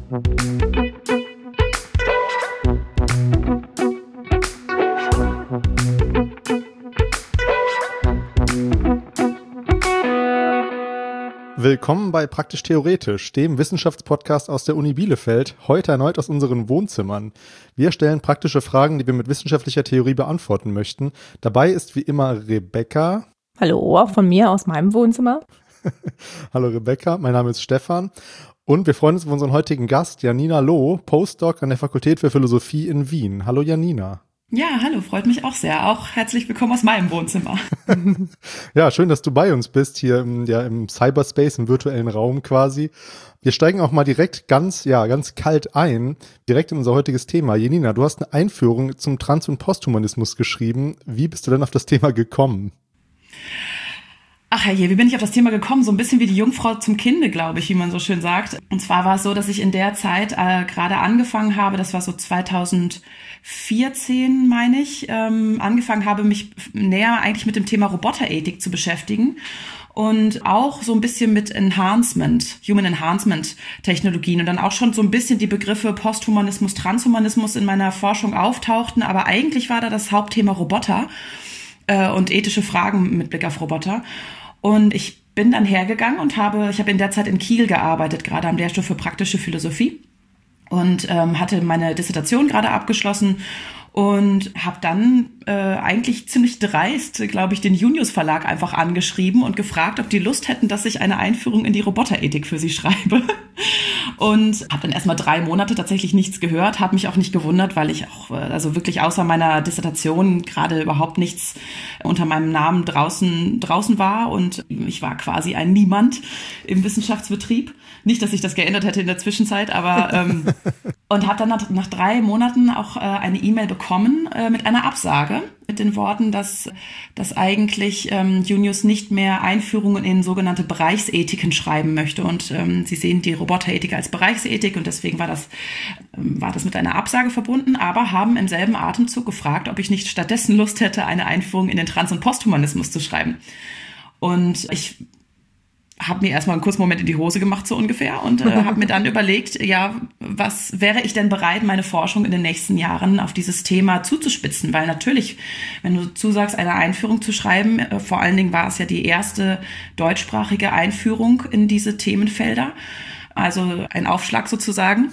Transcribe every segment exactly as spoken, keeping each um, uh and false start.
Willkommen bei Praktisch Theoretisch, dem Wissenschaftspodcast aus der Uni Bielefeld, heute erneut aus unseren Wohnzimmern. Wir stellen praktische Fragen, die wir mit wissenschaftlicher Theorie beantworten möchten. Dabei ist wie immer Rebecca. Hallo, auch von mir aus meinem Wohnzimmer. Hallo Rebecca, mein Name ist Stefan und wir freuen uns auf unseren heutigen Gast, Janina Loh, Postdoc an der Fakultät für Philosophie in Wien. Hallo Janina. Ja, hallo, freut mich auch sehr. Auch herzlich willkommen aus meinem Wohnzimmer. Ja, schön, dass du bei uns bist, hier im, ja, im Cyberspace, im virtuellen Raum quasi. Wir steigen auch mal direkt ganz, ja, ganz kalt ein, direkt in unser heutiges Thema. Janina, du hast eine Einführung zum Trans- und Posthumanismus geschrieben. Wie bist du denn auf das Thema gekommen? Ach herrje, wie bin ich auf das Thema gekommen? So ein bisschen wie die Jungfrau zum Kinde, glaube ich, wie man so schön sagt. Und zwar war es so, dass ich in der Zeit äh, gerade angefangen habe, das war so zweitausendvierzehn, meine ich, ähm, angefangen habe, mich näher eigentlich mit dem Thema Roboterethik zu beschäftigen. Und auch so ein bisschen mit Enhancement, Human Enhancement Technologien und dann auch schon so ein bisschen die Begriffe Posthumanismus, Transhumanismus in meiner Forschung auftauchten. Aber eigentlich war da das Hauptthema Roboter äh, und ethische Fragen mit Blick auf Roboter. Und ich bin dann hergegangen und habe, ich habe in der Zeit in Kiel gearbeitet, gerade am Lehrstuhl für praktische Philosophie und ähm, hatte meine Dissertation gerade abgeschlossen und habe dann äh, eigentlich ziemlich dreist, glaube ich, den Junius Verlag einfach angeschrieben und gefragt, ob die Lust hätten, dass ich eine Einführung in die Roboterethik für sie schreibe. Und habe dann erstmal drei Monate tatsächlich nichts gehört, habe mich auch nicht gewundert, weil ich auch, also wirklich außer meiner Dissertation gerade überhaupt nichts unter meinem Namen draußen draußen war und ich war quasi ein Niemand im Wissenschaftsbetrieb. Nicht, dass sich das geändert hätte in der Zwischenzeit, aber ähm, und habe dann nach, nach drei Monaten auch äh, eine E-Mail bekommen äh, mit einer Absage, mit den Worten, dass, dass eigentlich ähm, Junius nicht mehr Einführungen in sogenannte Bereichsethiken schreiben möchte. Und ähm, sie sehen die Roboterethik als Bereichsethik und deswegen war das, ähm, war das mit einer Absage verbunden, aber haben im selben Atemzug gefragt, ob ich nicht stattdessen Lust hätte, eine Einführung in den Trans- und Posthumanismus zu schreiben. Und ich habe mir erstmal einen kurzen Moment in die Hose gemacht, so ungefähr, und äh, habe mir dann überlegt, ja, was wäre ich denn bereit, meine Forschung in den nächsten Jahren auf dieses Thema zuzuspitzen? Weil natürlich, wenn du zusagst, eine Einführung zu schreiben, äh, vor allen Dingen war es ja die erste deutschsprachige Einführung in diese Themenfelder, also ein Aufschlag sozusagen.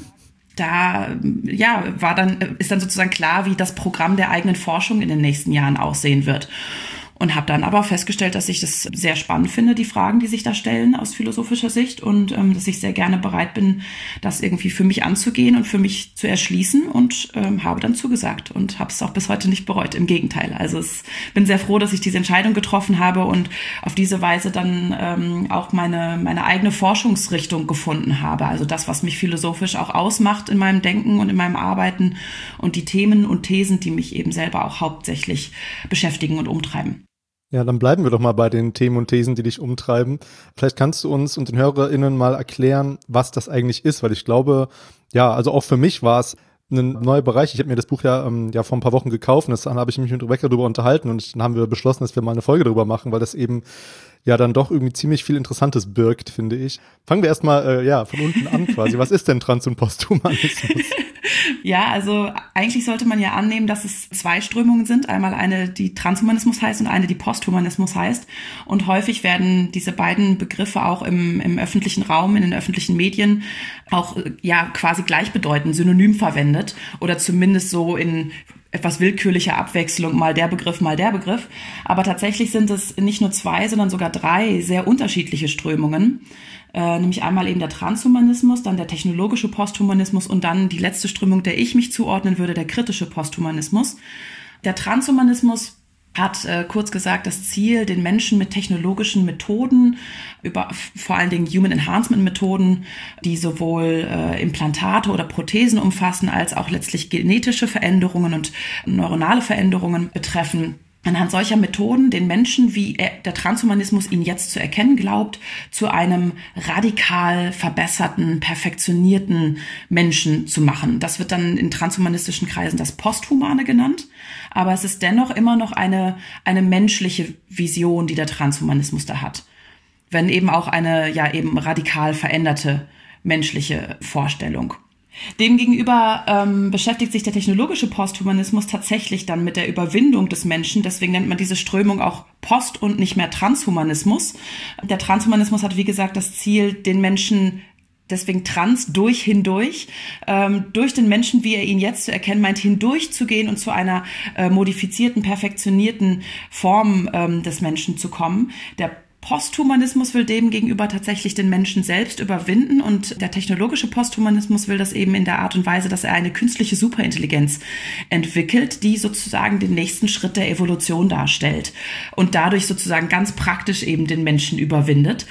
Da, ja, war dann, ist dann sozusagen klar, wie das Programm der eigenen Forschung in den nächsten Jahren aussehen wird. Und habe dann aber festgestellt, dass ich das sehr spannend finde, die Fragen, die sich da stellen aus philosophischer Sicht und ähm, dass ich sehr gerne bereit bin, das irgendwie für mich anzugehen und für mich zu erschließen und ähm, habe dann zugesagt und habe es auch bis heute nicht bereut. Im Gegenteil. Also ich bin sehr froh, dass ich diese Entscheidung getroffen habe und auf diese Weise dann ähm, auch meine, meine eigene Forschungsrichtung gefunden habe. Also das, was mich philosophisch auch ausmacht in meinem Denken und in meinem Arbeiten und die Themen und Thesen, die mich eben selber auch hauptsächlich beschäftigen und umtreiben. Ja, dann bleiben wir doch mal bei den Themen und Thesen, die dich umtreiben. Vielleicht kannst du uns und den HörerInnen mal erklären, was das eigentlich ist, weil ich glaube, ja, also auch für mich war es ein neuer Bereich. Ich habe mir das Buch ja, ähm, ja vor ein paar Wochen gekauft und dann habe ich mich mit Rebecca darüber unterhalten und dann haben wir beschlossen, dass wir mal eine Folge darüber machen, weil das eben ja dann doch irgendwie ziemlich viel Interessantes birgt, finde ich. Fangen wir erstmal äh, ja, von unten an quasi. Was ist denn Trans- und Posthumanismus? Ja, also eigentlich sollte man ja annehmen, dass es zwei Strömungen sind. Einmal eine, die Transhumanismus heißt und eine, die Posthumanismus heißt. Und häufig werden diese beiden Begriffe auch im, im öffentlichen Raum, in den öffentlichen Medien auch ja quasi gleichbedeutend, synonym verwendet oder zumindest so in etwas willkürlicher Abwechslung, mal der Begriff, mal der Begriff. Aber tatsächlich sind es nicht nur zwei, sondern sogar drei sehr unterschiedliche Strömungen. Äh, nämlich einmal eben der Transhumanismus, dann der technologische Posthumanismus und dann die letzte Strömung, der ich mich zuordnen würde, der kritische Posthumanismus. Der Transhumanismus hat äh, kurz gesagt das Ziel, den Menschen mit technologischen Methoden, über vor allen Dingen Human Enhancement Methoden, die sowohl äh, Implantate oder Prothesen umfassen, als auch letztlich genetische Veränderungen und neuronale Veränderungen betreffen, anhand solcher Methoden den Menschen, wie er, der Transhumanismus ihn jetzt zu erkennen glaubt, zu einem radikal verbesserten, perfektionierten Menschen zu machen. Das wird dann in transhumanistischen Kreisen das Posthumane genannt, aber es ist dennoch immer noch eine, eine menschliche Vision, die der Transhumanismus da hat. Wenn eben auch eine ja eben radikal veränderte menschliche Vorstellung. Demgegenüber ähm, beschäftigt sich der technologische Posthumanismus tatsächlich dann mit der Überwindung des Menschen. Deswegen nennt man diese Strömung auch Post- und nicht mehr Transhumanismus. Der Transhumanismus hat, wie gesagt, das Ziel, den Menschen, deswegen trans, durch hindurch, ähm, durch den Menschen, wie er ihn jetzt zu erkennen meint, hindurchzugehen und zu einer äh, modifizierten, perfektionierten Form ähm, des Menschen zu kommen. Der Posthumanismus will dem gegenüber tatsächlich den Menschen selbst überwinden und der technologische Posthumanismus will das eben in der Art und Weise, dass er eine künstliche Superintelligenz entwickelt, die sozusagen den nächsten Schritt der Evolution darstellt und dadurch sozusagen ganz praktisch eben den Menschen überwindet.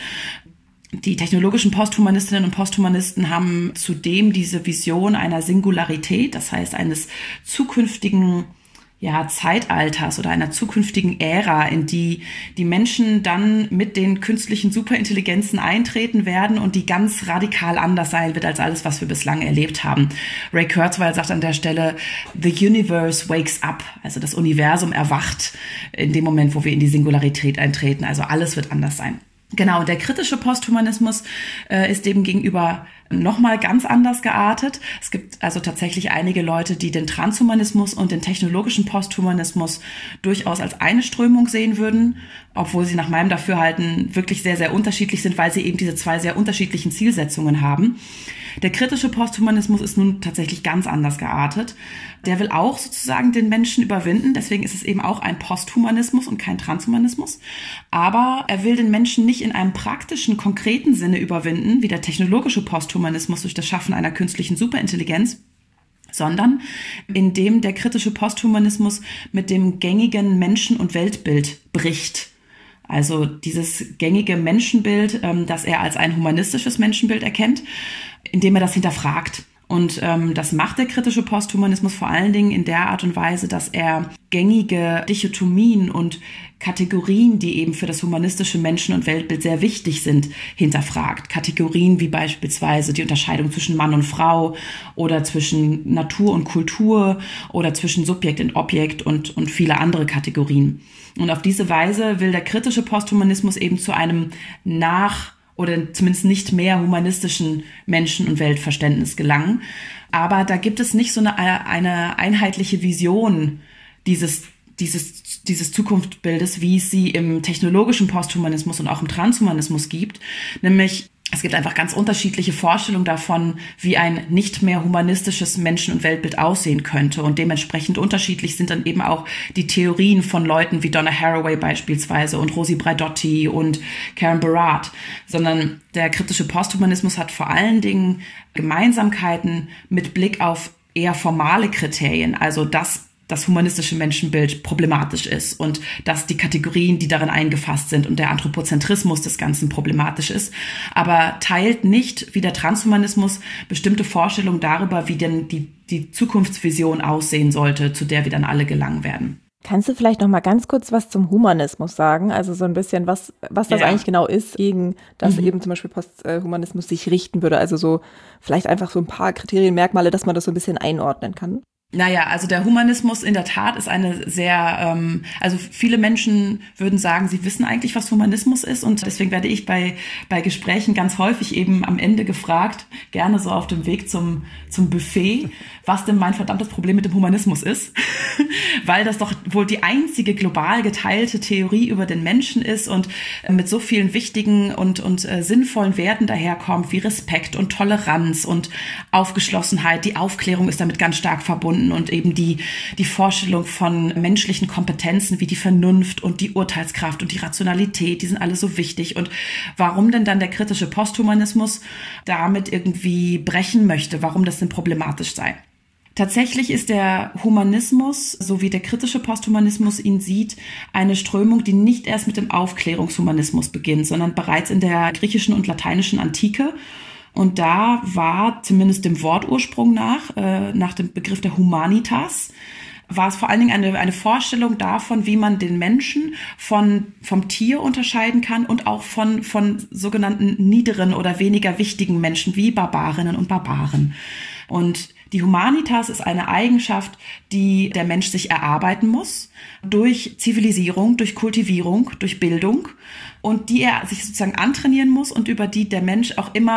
Die technologischen Posthumanistinnen und Posthumanisten haben zudem diese Vision einer Singularität, das heißt eines zukünftigen ja, Zeitalters oder einer zukünftigen Ära, in die die Menschen dann mit den künstlichen Superintelligenzen eintreten werden und die ganz radikal anders sein wird als alles, was wir bislang erlebt haben. Ray Kurzweil sagt an der Stelle, the universe wakes up, also das Universum erwacht in dem Moment, wo wir in die Singularität eintreten, also alles wird anders sein. Genau, und der kritische Posthumanismus äh, ist dem gegenüber nochmal ganz anders geartet. Es gibt also tatsächlich einige Leute, die den Transhumanismus und den technologischen Posthumanismus durchaus als eine Strömung sehen würden, obwohl sie nach meinem Dafürhalten wirklich sehr, sehr unterschiedlich sind, weil sie eben diese zwei sehr unterschiedlichen Zielsetzungen haben. Der kritische Posthumanismus ist nun tatsächlich ganz anders geartet. Der will auch sozusagen den Menschen überwinden. Deswegen ist es eben auch ein Posthumanismus und kein Transhumanismus. Aber er will den Menschen nicht in einem praktischen, konkreten Sinne überwinden, wie der technologische Posthumanismus durch das Schaffen einer künstlichen Superintelligenz, sondern indem der kritische Posthumanismus mit dem gängigen Menschen- und Weltbild bricht. Also dieses gängige Menschenbild, ähm, das er als ein humanistisches Menschenbild erkennt, indem er das hinterfragt. Und ähm, das macht der kritische Posthumanismus vor allen Dingen in der Art und Weise, dass er gängige Dichotomien und Kategorien, die eben für das humanistische Menschen- und Weltbild sehr wichtig sind, hinterfragt. Kategorien wie beispielsweise die Unterscheidung zwischen Mann und Frau oder zwischen Natur und Kultur oder zwischen Subjekt und Objekt und, und viele andere Kategorien. Und auf diese Weise will der kritische Posthumanismus eben zu einem nach- oder zumindest nicht mehr humanistischen Menschen- und Weltverständnis gelangen. Aber da gibt es nicht so eine, eine einheitliche Vision dieses, dieses, dieses Zukunftsbildes, wie es sie im technologischen Posthumanismus und auch im Transhumanismus gibt. Nämlich, es gibt einfach ganz unterschiedliche Vorstellungen davon, wie ein nicht mehr humanistisches Menschen- und Weltbild aussehen könnte. Und dementsprechend unterschiedlich sind dann eben auch die Theorien von Leuten wie Donna Haraway beispielsweise und Rosi Braidotti und Karen Barat. Sondern der kritische Posthumanismus hat vor allen Dingen Gemeinsamkeiten mit Blick auf eher formale Kriterien. Also dass das humanistische Menschenbild problematisch ist und dass die Kategorien, die darin eingefasst sind und der Anthropozentrismus des Ganzen problematisch ist, aber teilt nicht, wie der Transhumanismus, bestimmte Vorstellungen darüber, wie denn die, die Zukunftsvision aussehen sollte, zu der wir dann alle gelangen werden. Kannst du vielleicht noch mal ganz kurz was zum Humanismus sagen? Also so ein bisschen, was, was das ja. eigentlich genau ist, gegen das mhm. eben zum Beispiel Posthumanismus sich richten würde. Also so vielleicht einfach so ein paar Kriterien, Merkmale, dass man das so ein bisschen einordnen kann. Naja, also der Humanismus in der Tat ist eine sehr, ähm, also viele Menschen würden sagen, sie wissen eigentlich, was Humanismus ist und deswegen werde ich bei bei Gesprächen ganz häufig eben am Ende gefragt, gerne so auf dem Weg zum zum Buffet, was denn mein verdammtes Problem mit dem Humanismus ist, weil das doch wohl die einzige global geteilte Theorie über den Menschen ist und äh, mit so vielen wichtigen und und äh, sinnvollen Werten daherkommt, wie Respekt und Toleranz und Aufgeschlossenheit. Die Aufklärung ist damit ganz stark verbunden. Und eben die, die Vorstellung von menschlichen Kompetenzen wie die Vernunft und die Urteilskraft und die Rationalität, die sind alle so wichtig. Und warum denn dann der kritische Posthumanismus damit irgendwie brechen möchte, warum das denn problematisch sei? Tatsächlich ist der Humanismus, so wie der kritische Posthumanismus ihn sieht, eine Strömung, die nicht erst mit dem Aufklärungshumanismus beginnt, sondern bereits in der griechischen und lateinischen Antike. Und da war zumindest dem Wortursprung nach, äh, nach dem Begriff der Humanitas, war es vor allen Dingen eine, eine Vorstellung davon, wie man den Menschen von, vom Tier unterscheiden kann und auch von, von sogenannten niederen oder weniger wichtigen Menschen wie Barbarinnen und Barbaren. Und die Humanitas ist eine Eigenschaft, die der Mensch sich erarbeiten muss durch Zivilisierung, durch Kultivierung, durch Bildung und die er sich sozusagen antrainieren muss und über die der Mensch auch immer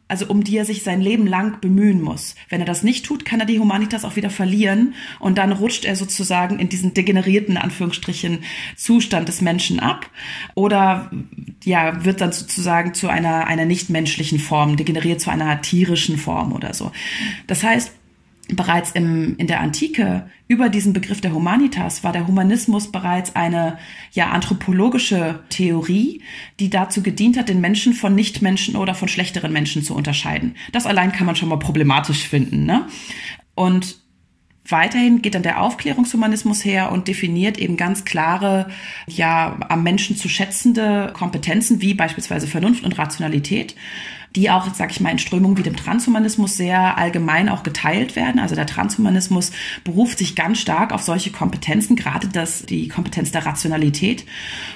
also um die er sich sein Leben lang bemühen muss. Wenn er das nicht tut, kann er die Humanitas auch wieder verlieren und dann rutscht er sozusagen in diesen degenerierten, Anführungsstrichen, Zustand des Menschen ab oder ja, wird dann sozusagen zu einer, einer nichtmenschlichen Form, degeneriert zu einer tierischen Form oder so. Das heißt, bereits im, in der Antike über diesen Begriff der Humanitas war der Humanismus bereits eine ja anthropologische Theorie, die dazu gedient hat, den Menschen von Nichtmenschen oder von schlechteren Menschen zu unterscheiden. Das allein kann man schon mal problematisch finden, ne? Und weiterhin geht dann der Aufklärungshumanismus her und definiert eben ganz klare, ja, am Menschen zu schätzende Kompetenzen wie beispielsweise Vernunft und Rationalität, die auch, sag ich mal, in Strömungen wie dem Transhumanismus sehr allgemein auch geteilt werden. Also der Transhumanismus beruft sich ganz stark auf solche Kompetenzen, gerade das, die Kompetenz der Rationalität,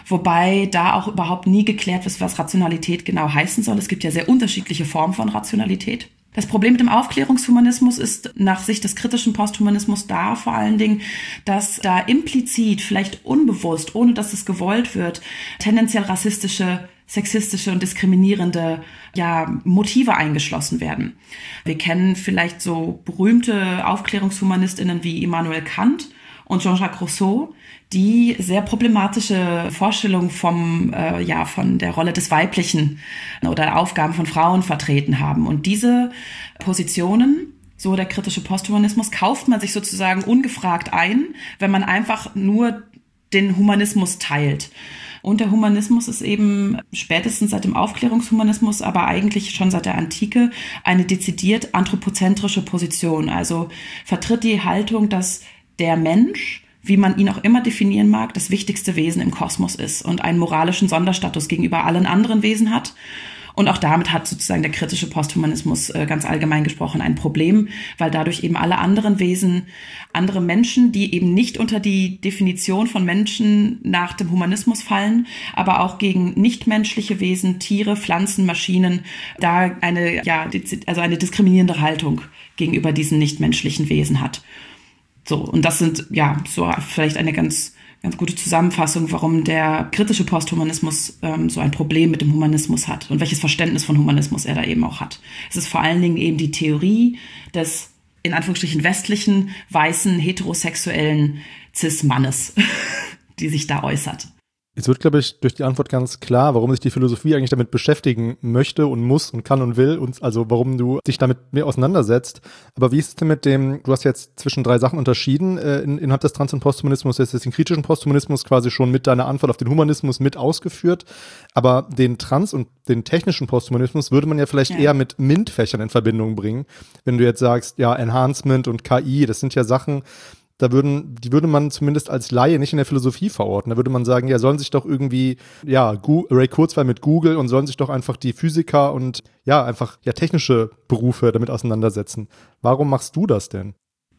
wobei da auch überhaupt nie geklärt ist, was Rationalität genau heißen soll. Es gibt ja sehr unterschiedliche Formen von Rationalität. Das Problem mit dem Aufklärungshumanismus ist nach Sicht des kritischen Posthumanismus da vor allen Dingen, dass da implizit, vielleicht unbewusst, ohne dass es gewollt wird, tendenziell rassistische, sexistische und diskriminierende ja, Motive eingeschlossen werden. Wir kennen vielleicht so berühmte AufklärungshumanistInnen wie Immanuel Kant und Jean-Jacques Rousseau, die sehr problematische Vorstellungen vom, äh, ja, von der Rolle des Weiblichen oder Aufgaben von Frauen vertreten haben. Und diese Positionen, so der kritische Posthumanismus, kauft man sich sozusagen ungefragt ein, wenn man einfach nur den Humanismus teilt. Und der Humanismus ist eben spätestens seit dem Aufklärungshumanismus, aber eigentlich schon seit der Antike, eine dezidiert anthropozentrische Position. Also vertritt die Haltung, dass der Mensch, wie man ihn auch immer definieren mag, das wichtigste Wesen im Kosmos ist und einen moralischen Sonderstatus gegenüber allen anderen Wesen hat. Und auch damit hat sozusagen der kritische Posthumanismus äh, ganz allgemein gesprochen ein Problem, weil dadurch eben alle anderen Wesen, andere Menschen, die eben nicht unter die Definition von Menschen nach dem Humanismus fallen, aber auch gegen nichtmenschliche Wesen, Tiere, Pflanzen, Maschinen, da eine, ja, also eine diskriminierende Haltung gegenüber diesen nichtmenschlichen Wesen hat. So, und das sind, ja, so vielleicht eine ganz, ganz gute Zusammenfassung, warum der kritische Posthumanismus ähm, so ein Problem mit dem Humanismus hat und welches Verständnis von Humanismus er da eben auch hat. Es ist vor allen Dingen eben die Theorie des, in Anführungsstrichen, westlichen, weißen, heterosexuellen Cis-Mannes, die sich da äußert. Jetzt wird, glaube ich, durch die Antwort ganz klar, warum sich die Philosophie eigentlich damit beschäftigen möchte und muss und kann und will, und also warum du dich damit mehr auseinandersetzt. Aber wie ist es denn mit dem, du hast jetzt zwischen drei Sachen unterschieden, äh, in, innerhalb des Trans- und Posthumanismus, jetzt ist den kritischen Posthumanismus quasi schon mit deiner Antwort auf den Humanismus mit ausgeführt, aber den Trans- und den technischen Posthumanismus würde man ja vielleicht ja. eher mit MINT-Fächern in Verbindung bringen, wenn du jetzt sagst, ja, Enhancement und K I, das sind ja Sachen, da würden, die würde man zumindest als Laie nicht in der Philosophie verorten. Da würde man sagen, ja, sollen sich doch irgendwie, ja, Gu- Ray Kurzweil mit Google und sollen sich doch einfach die Physiker und, ja, einfach, ja, technische Berufe damit auseinandersetzen. Warum machst du das denn?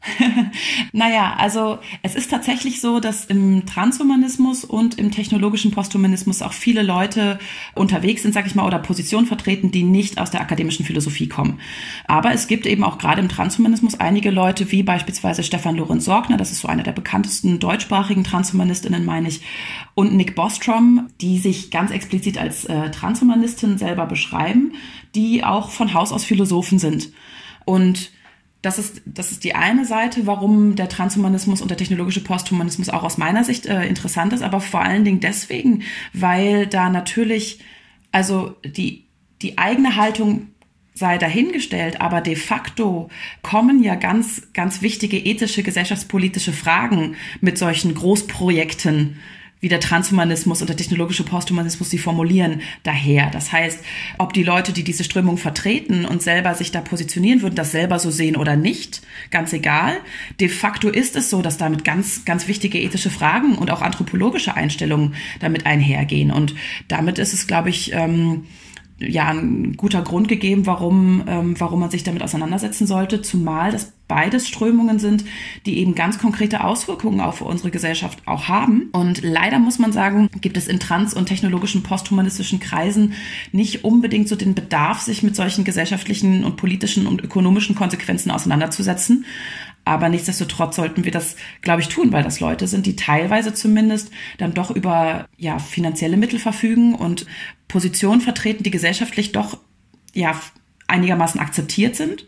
Naja, also es ist tatsächlich so, dass im Transhumanismus und im technologischen Posthumanismus auch viele Leute unterwegs sind, sag ich mal, oder Positionen vertreten, die nicht aus der akademischen Philosophie kommen. Aber es gibt eben auch gerade im Transhumanismus einige Leute, wie beispielsweise Stefan Lorenz-Sorgner, das ist so einer der bekanntesten deutschsprachigen Transhumanistinnen, meine ich, und Nick Bostrom, die sich ganz explizit als äh, Transhumanistin selber beschreiben, die auch von Haus aus Philosophen sind. Und Das ist, das ist die eine Seite, warum der Transhumanismus und der technologische Posthumanismus auch aus meiner Sicht äh, interessant ist, aber vor allen Dingen deswegen, weil da natürlich, also die, die eigene Haltung sei dahingestellt, aber de facto kommen ja ganz, ganz wichtige ethische, gesellschaftspolitische Fragen mit solchen Großprojekten, wie der Transhumanismus und der technologische Posthumanismus sie formulieren, daher. Das heißt, ob die Leute, die diese Strömung vertreten und selber sich da positionieren würden, das selber so sehen oder nicht, ganz egal. De facto ist es so, dass damit ganz, ganz wichtige ethische Fragen und auch anthropologische Einstellungen damit einhergehen. Und damit ist es, glaube ich, ähm, ja, ein guter Grund gegeben, warum, ähm, warum man sich damit auseinandersetzen sollte, zumal das beides Strömungen sind, die eben ganz konkrete Auswirkungen auf unsere Gesellschaft auch haben. Und leider muss man sagen, gibt es in trans- und technologischen posthumanistischen Kreisen nicht unbedingt so den Bedarf, sich mit solchen gesellschaftlichen und politischen und ökonomischen Konsequenzen auseinanderzusetzen. Aber nichtsdestotrotz sollten wir das, glaube ich, tun, weil das Leute sind, die teilweise zumindest dann doch über ja finanzielle Mittel verfügen und Positionen vertreten, die gesellschaftlich doch ja einigermaßen akzeptiert sind,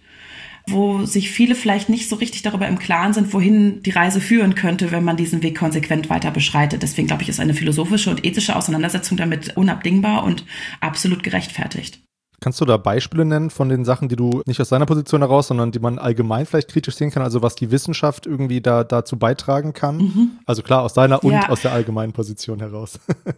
wo sich viele vielleicht nicht so richtig darüber im Klaren sind, wohin die Reise führen könnte, wenn man diesen Weg konsequent weiter beschreitet. Deswegen glaube ich, ist eine philosophische und ethische Auseinandersetzung damit unabdingbar und absolut gerechtfertigt. Kannst du da Beispiele nennen von den Sachen, die du nicht aus deiner Position heraus, sondern die man allgemein vielleicht kritisch sehen kann, also was die Wissenschaft irgendwie da dazu beitragen kann? Mhm. Also klar, aus deiner und ja. aus der allgemeinen Position heraus.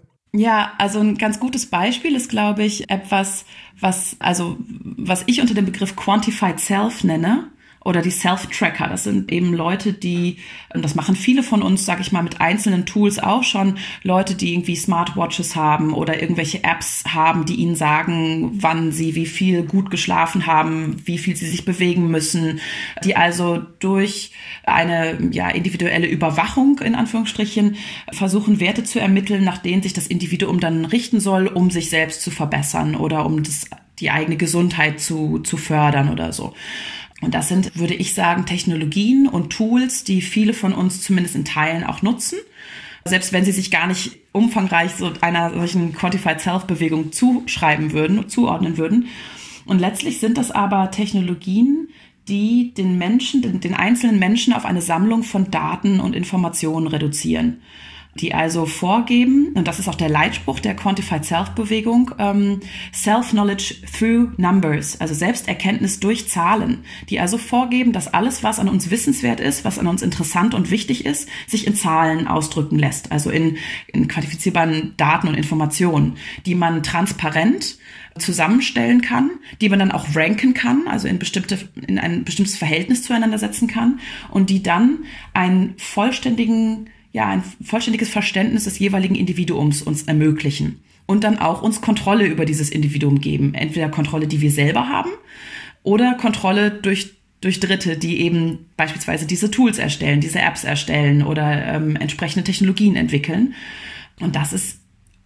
Ja, also ein ganz gutes Beispiel ist, glaube ich, etwas, was, also, was ich unter dem Begriff Quantified Self nenne. Oder die Self-Tracker, das sind eben Leute, die, und das machen viele von uns, sag ich mal, mit einzelnen Tools auch schon, Leute, die irgendwie Smartwatches haben oder irgendwelche Apps haben, die ihnen sagen, wann sie wie viel gut geschlafen haben, wie viel sie sich bewegen müssen, die also durch eine ja individuelle Überwachung, in Anführungsstrichen, versuchen, Werte zu ermitteln, nach denen sich das Individuum dann richten soll, um sich selbst zu verbessern oder um das, die eigene Gesundheit zu, zu fördern oder so. Und das sind, würde ich sagen, Technologien und Tools, die viele von uns zumindest in Teilen auch nutzen. Selbst wenn sie sich gar nicht umfangreich so einer solchen Quantified Self-Bewegung zuschreiben würden, zuordnen würden. Und letztlich sind das aber Technologien, die den Menschen, den, den einzelnen Menschen auf eine Sammlung von Daten und Informationen reduzieren. Die also vorgeben, und das ist auch der Leitspruch der Quantified Self-Bewegung, ähm, Self-Knowledge through Numbers, also Selbsterkenntnis durch Zahlen, die also vorgeben, dass alles, was an uns wissenswert ist, was an uns interessant und wichtig ist, sich in Zahlen ausdrücken lässt, also in, in quantifizierbaren Daten und Informationen, die man transparent zusammenstellen kann, die man dann auch ranken kann, also in bestimmte, in ein bestimmtes Verhältnis zueinander setzen kann und die dann einen vollständigen ja, ein vollständiges Verständnis des jeweiligen Individuums uns ermöglichen und dann auch uns Kontrolle über dieses Individuum geben. Entweder Kontrolle, die wir selber haben oder Kontrolle durch, durch Dritte, die eben beispielsweise diese Tools erstellen, diese Apps erstellen oder ähm, entsprechende Technologien entwickeln. Und das ist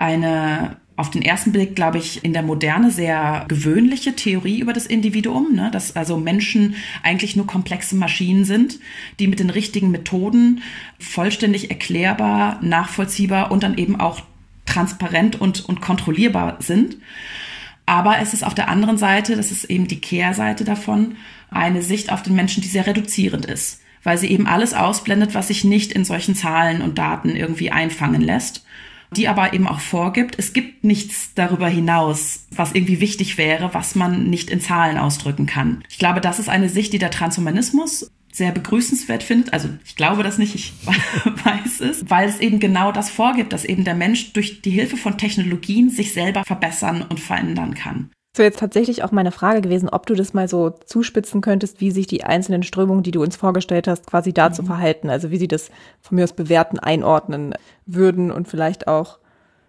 eine auf den ersten Blick, glaube ich, in der Moderne sehr gewöhnliche Theorie über das Individuum, ne? Dass also Menschen eigentlich nur komplexe Maschinen sind, die mit den richtigen Methoden vollständig erklärbar, nachvollziehbar und dann eben auch transparent und, und kontrollierbar sind. Aber es ist auf der anderen Seite, das ist eben die Kehrseite davon, eine Sicht auf den Menschen, die sehr reduzierend ist, weil sie eben alles ausblendet, was sich nicht in solchen Zahlen und Daten irgendwie einfangen lässt. Die aber eben auch vorgibt, es gibt nichts darüber hinaus, was irgendwie wichtig wäre, was man nicht in Zahlen ausdrücken kann. Ich glaube, das ist eine Sicht, die der Transhumanismus sehr begrüßenswert findet. Also ich glaube das nicht, ich weiß es, weil es eben genau das vorgibt, dass eben der Mensch durch die Hilfe von Technologien sich selber verbessern und verändern kann. Das wäre jetzt tatsächlich auch meine Frage gewesen, ob du das mal so zuspitzen könntest, wie sich die einzelnen Strömungen, die du uns vorgestellt hast, quasi dazu mhm. verhalten. Also wie sie das von mir aus bewerten, einordnen würden und vielleicht auch,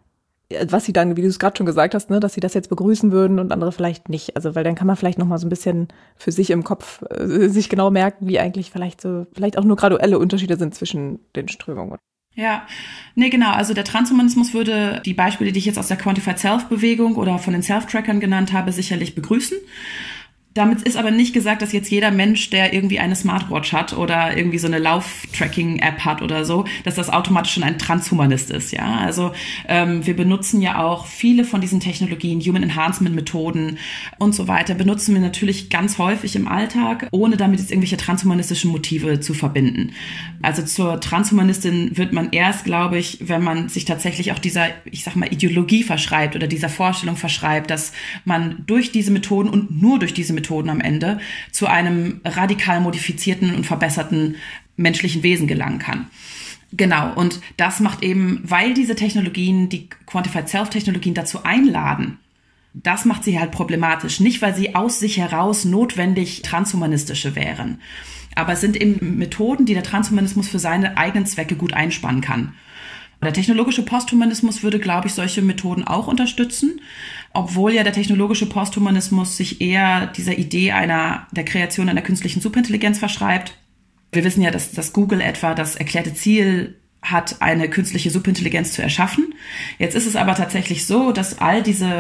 was sie dann, wie du es gerade schon gesagt hast, ne, dass sie das jetzt begrüßen würden und andere vielleicht nicht. Also weil dann kann man vielleicht noch mal so ein bisschen für sich im Kopf äh, sich genau merken, wie eigentlich vielleicht so, vielleicht auch nur graduelle Unterschiede sind zwischen den Strömungen. Ja, nee, genau. Also der Transhumanismus würde die Beispiele, die ich jetzt aus der Quantified Self-Bewegung oder von den Self-Trackern genannt habe, sicherlich begrüßen. Damit ist aber nicht gesagt, dass jetzt jeder Mensch, der irgendwie eine Smartwatch hat oder irgendwie so eine Lauf-Tracking-App hat oder so, dass das automatisch schon ein Transhumanist ist. Ja, also ähm, wir benutzen ja auch viele von diesen Technologien, Human Enhancement-Methoden und so weiter, benutzen wir natürlich ganz häufig im Alltag, ohne damit jetzt irgendwelche transhumanistischen Motive zu verbinden. Also zur Transhumanistin wird man erst, glaube ich, wenn man sich tatsächlich auch dieser, ich sag mal, Ideologie verschreibt oder dieser Vorstellung verschreibt, dass man durch diese Methoden und nur durch diese Methoden am Ende zu einem radikal modifizierten und verbesserten menschlichen Wesen gelangen kann. Genau, und das macht eben, weil diese Technologien, die Quantified Self-Technologien dazu einladen, das macht sie halt problematisch. Nicht, weil sie aus sich heraus notwendig transhumanistische wären. Aber es sind eben Methoden, die der Transhumanismus für seine eigenen Zwecke gut einspannen kann. Der technologische Posthumanismus würde, glaube ich, solche Methoden auch unterstützen, obwohl ja der technologische Posthumanismus sich eher dieser Idee einer der Kreation einer künstlichen Superintelligenz verschreibt. Wir wissen ja, dass, dass Google etwa das erklärte Ziel hat, eine künstliche Superintelligenz zu erschaffen. Jetzt ist es aber tatsächlich so, dass all diese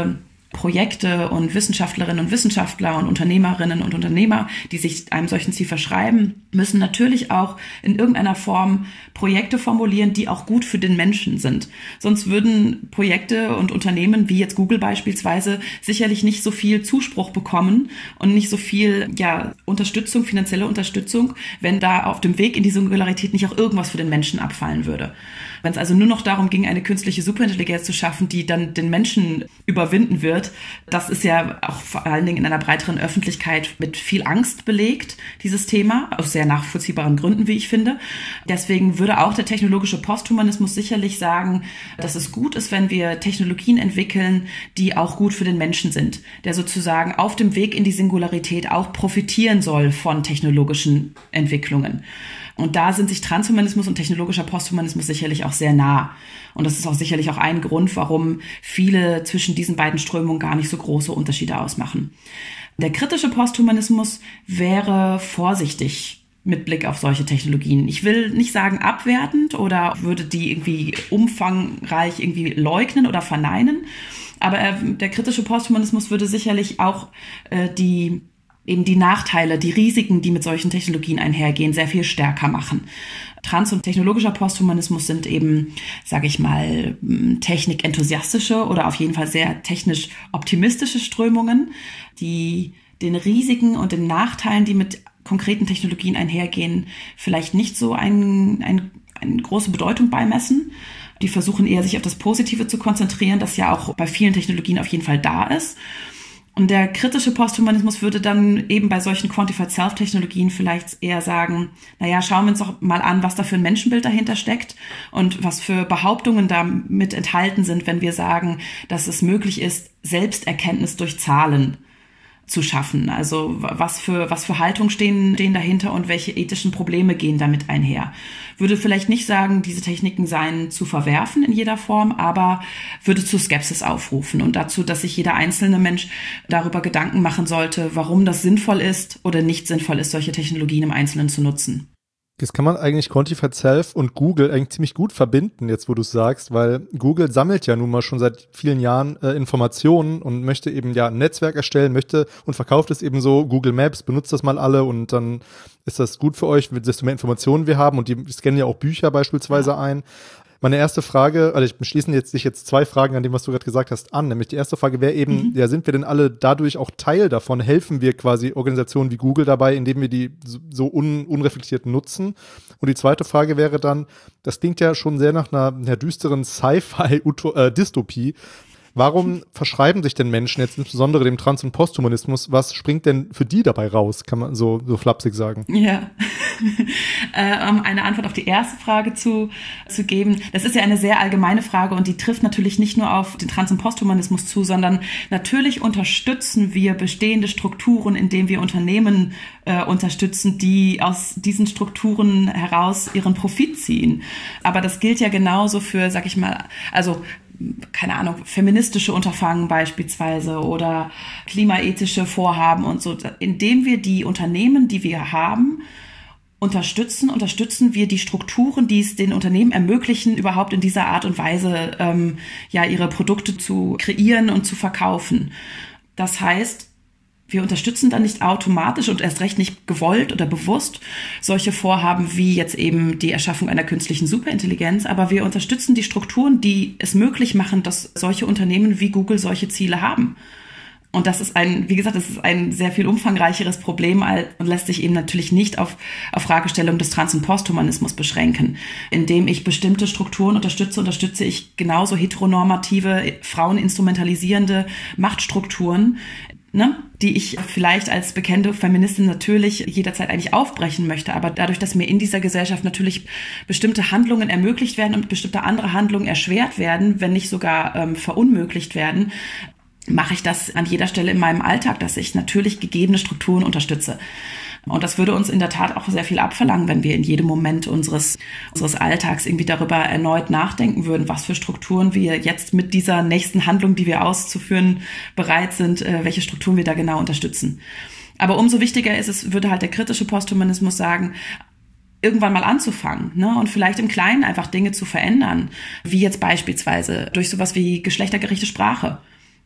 Projekte und Wissenschaftlerinnen und Wissenschaftler und Unternehmerinnen und Unternehmer, die sich einem solchen Ziel verschreiben, müssen natürlich auch in irgendeiner Form Projekte formulieren, die auch gut für den Menschen sind. Sonst würden Projekte und Unternehmen, wie jetzt Google beispielsweise, sicherlich nicht so viel Zuspruch bekommen und nicht so viel ja, Unterstützung, finanzielle Unterstützung, wenn da auf dem Weg in die Singularität nicht auch irgendwas für den Menschen abfallen würde. Wenn es also nur noch darum ging, eine künstliche Superintelligenz zu schaffen, die dann den Menschen überwinden wird, das ist ja auch vor allen Dingen in einer breiteren Öffentlichkeit mit viel Angst belegt, dieses Thema, aus sehr nachvollziehbaren Gründen, wie ich finde. Deswegen würde auch der technologische Posthumanismus sicherlich sagen, dass es gut ist, wenn wir Technologien entwickeln, die auch gut für den Menschen sind, der sozusagen auf dem Weg in die Singularität auch profitieren soll von technologischen Entwicklungen. Und da sind sich Transhumanismus und technologischer Posthumanismus sicherlich auch sehr nah. Und das ist auch sicherlich auch ein Grund, warum viele zwischen diesen beiden Strömungen gar nicht so große Unterschiede ausmachen. Der kritische Posthumanismus wäre vorsichtig mit Blick auf solche Technologien. Ich will nicht sagen abwertend oder würde die irgendwie umfangreich irgendwie leugnen oder verneinen. Aber äh, der kritische Posthumanismus würde sicherlich auch äh, die eben die Nachteile, die Risiken, die mit solchen Technologien einhergehen, sehr viel stärker machen. Trans- und technologischer Posthumanismus sind eben, sage ich mal, technikenthusiastische oder auf jeden Fall sehr technisch optimistische Strömungen, die den Risiken und den Nachteilen, die mit konkreten Technologien einhergehen, vielleicht nicht so ein, ein, eine große Bedeutung beimessen. Die versuchen eher, sich auf das Positive zu konzentrieren, das ja auch bei vielen Technologien auf jeden Fall da ist. Und der kritische Posthumanismus würde dann eben bei solchen Quantified Self-Technologien vielleicht eher sagen, naja, schauen wir uns doch mal an, was da für ein Menschenbild dahinter steckt und was für Behauptungen da mit enthalten sind, wenn wir sagen, dass es möglich ist, Selbsterkenntnis durch Zahlen zu schaffen. Also was für, was für Haltungen stehen, stehen dahinter und welche ethischen Probleme gehen damit einher. Würde vielleicht nicht sagen, diese Techniken seien zu verwerfen in jeder Form, aber würde zu Skepsis aufrufen und dazu, dass sich jeder einzelne Mensch darüber Gedanken machen sollte, warum das sinnvoll ist oder nicht sinnvoll ist, solche Technologien im Einzelnen zu nutzen. Das kann man eigentlich Quantified Self und Google eigentlich ziemlich gut verbinden, jetzt wo du es sagst, weil Google sammelt ja nun mal schon seit vielen Jahren äh, Informationen und möchte eben ja ein Netzwerk erstellen, möchte und verkauft es eben so, Google Maps, benutzt das mal alle und dann ist das gut für euch, desto mehr Informationen wir haben und die scannen ja auch Bücher beispielsweise ja. ein. Meine erste Frage, also ich schließe jetzt sich jetzt zwei Fragen an dem, was du gerade gesagt hast, an. Nämlich die erste Frage wäre eben, mhm. ja, sind wir denn alle dadurch auch Teil davon? Helfen wir quasi Organisationen wie Google dabei, indem wir die so un, unreflektiert nutzen? Und die zweite Frage wäre dann, das klingt ja schon sehr nach einer, einer düsteren Sci-Fi-Dystopie. Warum verschreiben sich denn Menschen jetzt insbesondere dem Trans- und Posthumanismus? Was springt denn für die dabei raus, kann man so, so flapsig sagen? Ja, äh, um eine Antwort auf die erste Frage zu, zu geben. Das ist ja eine sehr allgemeine Frage und die trifft natürlich nicht nur auf den Trans- und Posthumanismus zu, sondern natürlich unterstützen wir bestehende Strukturen, indem wir Unternehmen äh, unterstützen, die aus diesen Strukturen heraus ihren Profit ziehen. Aber das gilt ja genauso für, sag ich mal, also keine Ahnung, feministische Unterfangen beispielsweise oder klimaethische Vorhaben und so. Indem wir die Unternehmen, die wir haben, unterstützen, unterstützen wir die Strukturen, die es den Unternehmen ermöglichen, überhaupt in dieser Art und Weise ähm, ja ihre Produkte zu kreieren und zu verkaufen. Das heißt, wir unterstützen dann nicht automatisch und erst recht nicht gewollt oder bewusst solche Vorhaben wie jetzt eben die Erschaffung einer künstlichen Superintelligenz, aber wir unterstützen die Strukturen, die es möglich machen, dass solche Unternehmen wie Google solche Ziele haben. Und das ist ein, wie gesagt, das ist ein sehr viel umfangreicheres Problem und lässt sich eben natürlich nicht auf, auf Fragestellung des Trans- und Posthumanismus beschränken. Indem ich bestimmte Strukturen unterstütze, unterstütze ich genauso heteronormative, fraueninstrumentalisierende Machtstrukturen, ne, die ich vielleicht als bekannte Feministin natürlich jederzeit eigentlich aufbrechen möchte. Aber dadurch, dass mir in dieser Gesellschaft natürlich bestimmte Handlungen ermöglicht werden und bestimmte andere Handlungen erschwert werden, wenn nicht sogar ähm, verunmöglicht werden, mache ich das an jeder Stelle in meinem Alltag, dass ich natürlich gegebene Strukturen unterstütze. Und das würde uns in der Tat auch sehr viel abverlangen, wenn wir in jedem Moment unseres, unseres Alltags irgendwie darüber erneut nachdenken würden, was für Strukturen wir jetzt mit dieser nächsten Handlung, die wir auszuführen, bereit sind, äh, welche Strukturen wir da genau unterstützen. Aber umso wichtiger ist es, würde halt der kritische Posthumanismus sagen, irgendwann mal anzufangen, ne, und vielleicht im Kleinen einfach Dinge zu verändern, wie jetzt beispielsweise durch sowas wie geschlechtergerechte Sprache.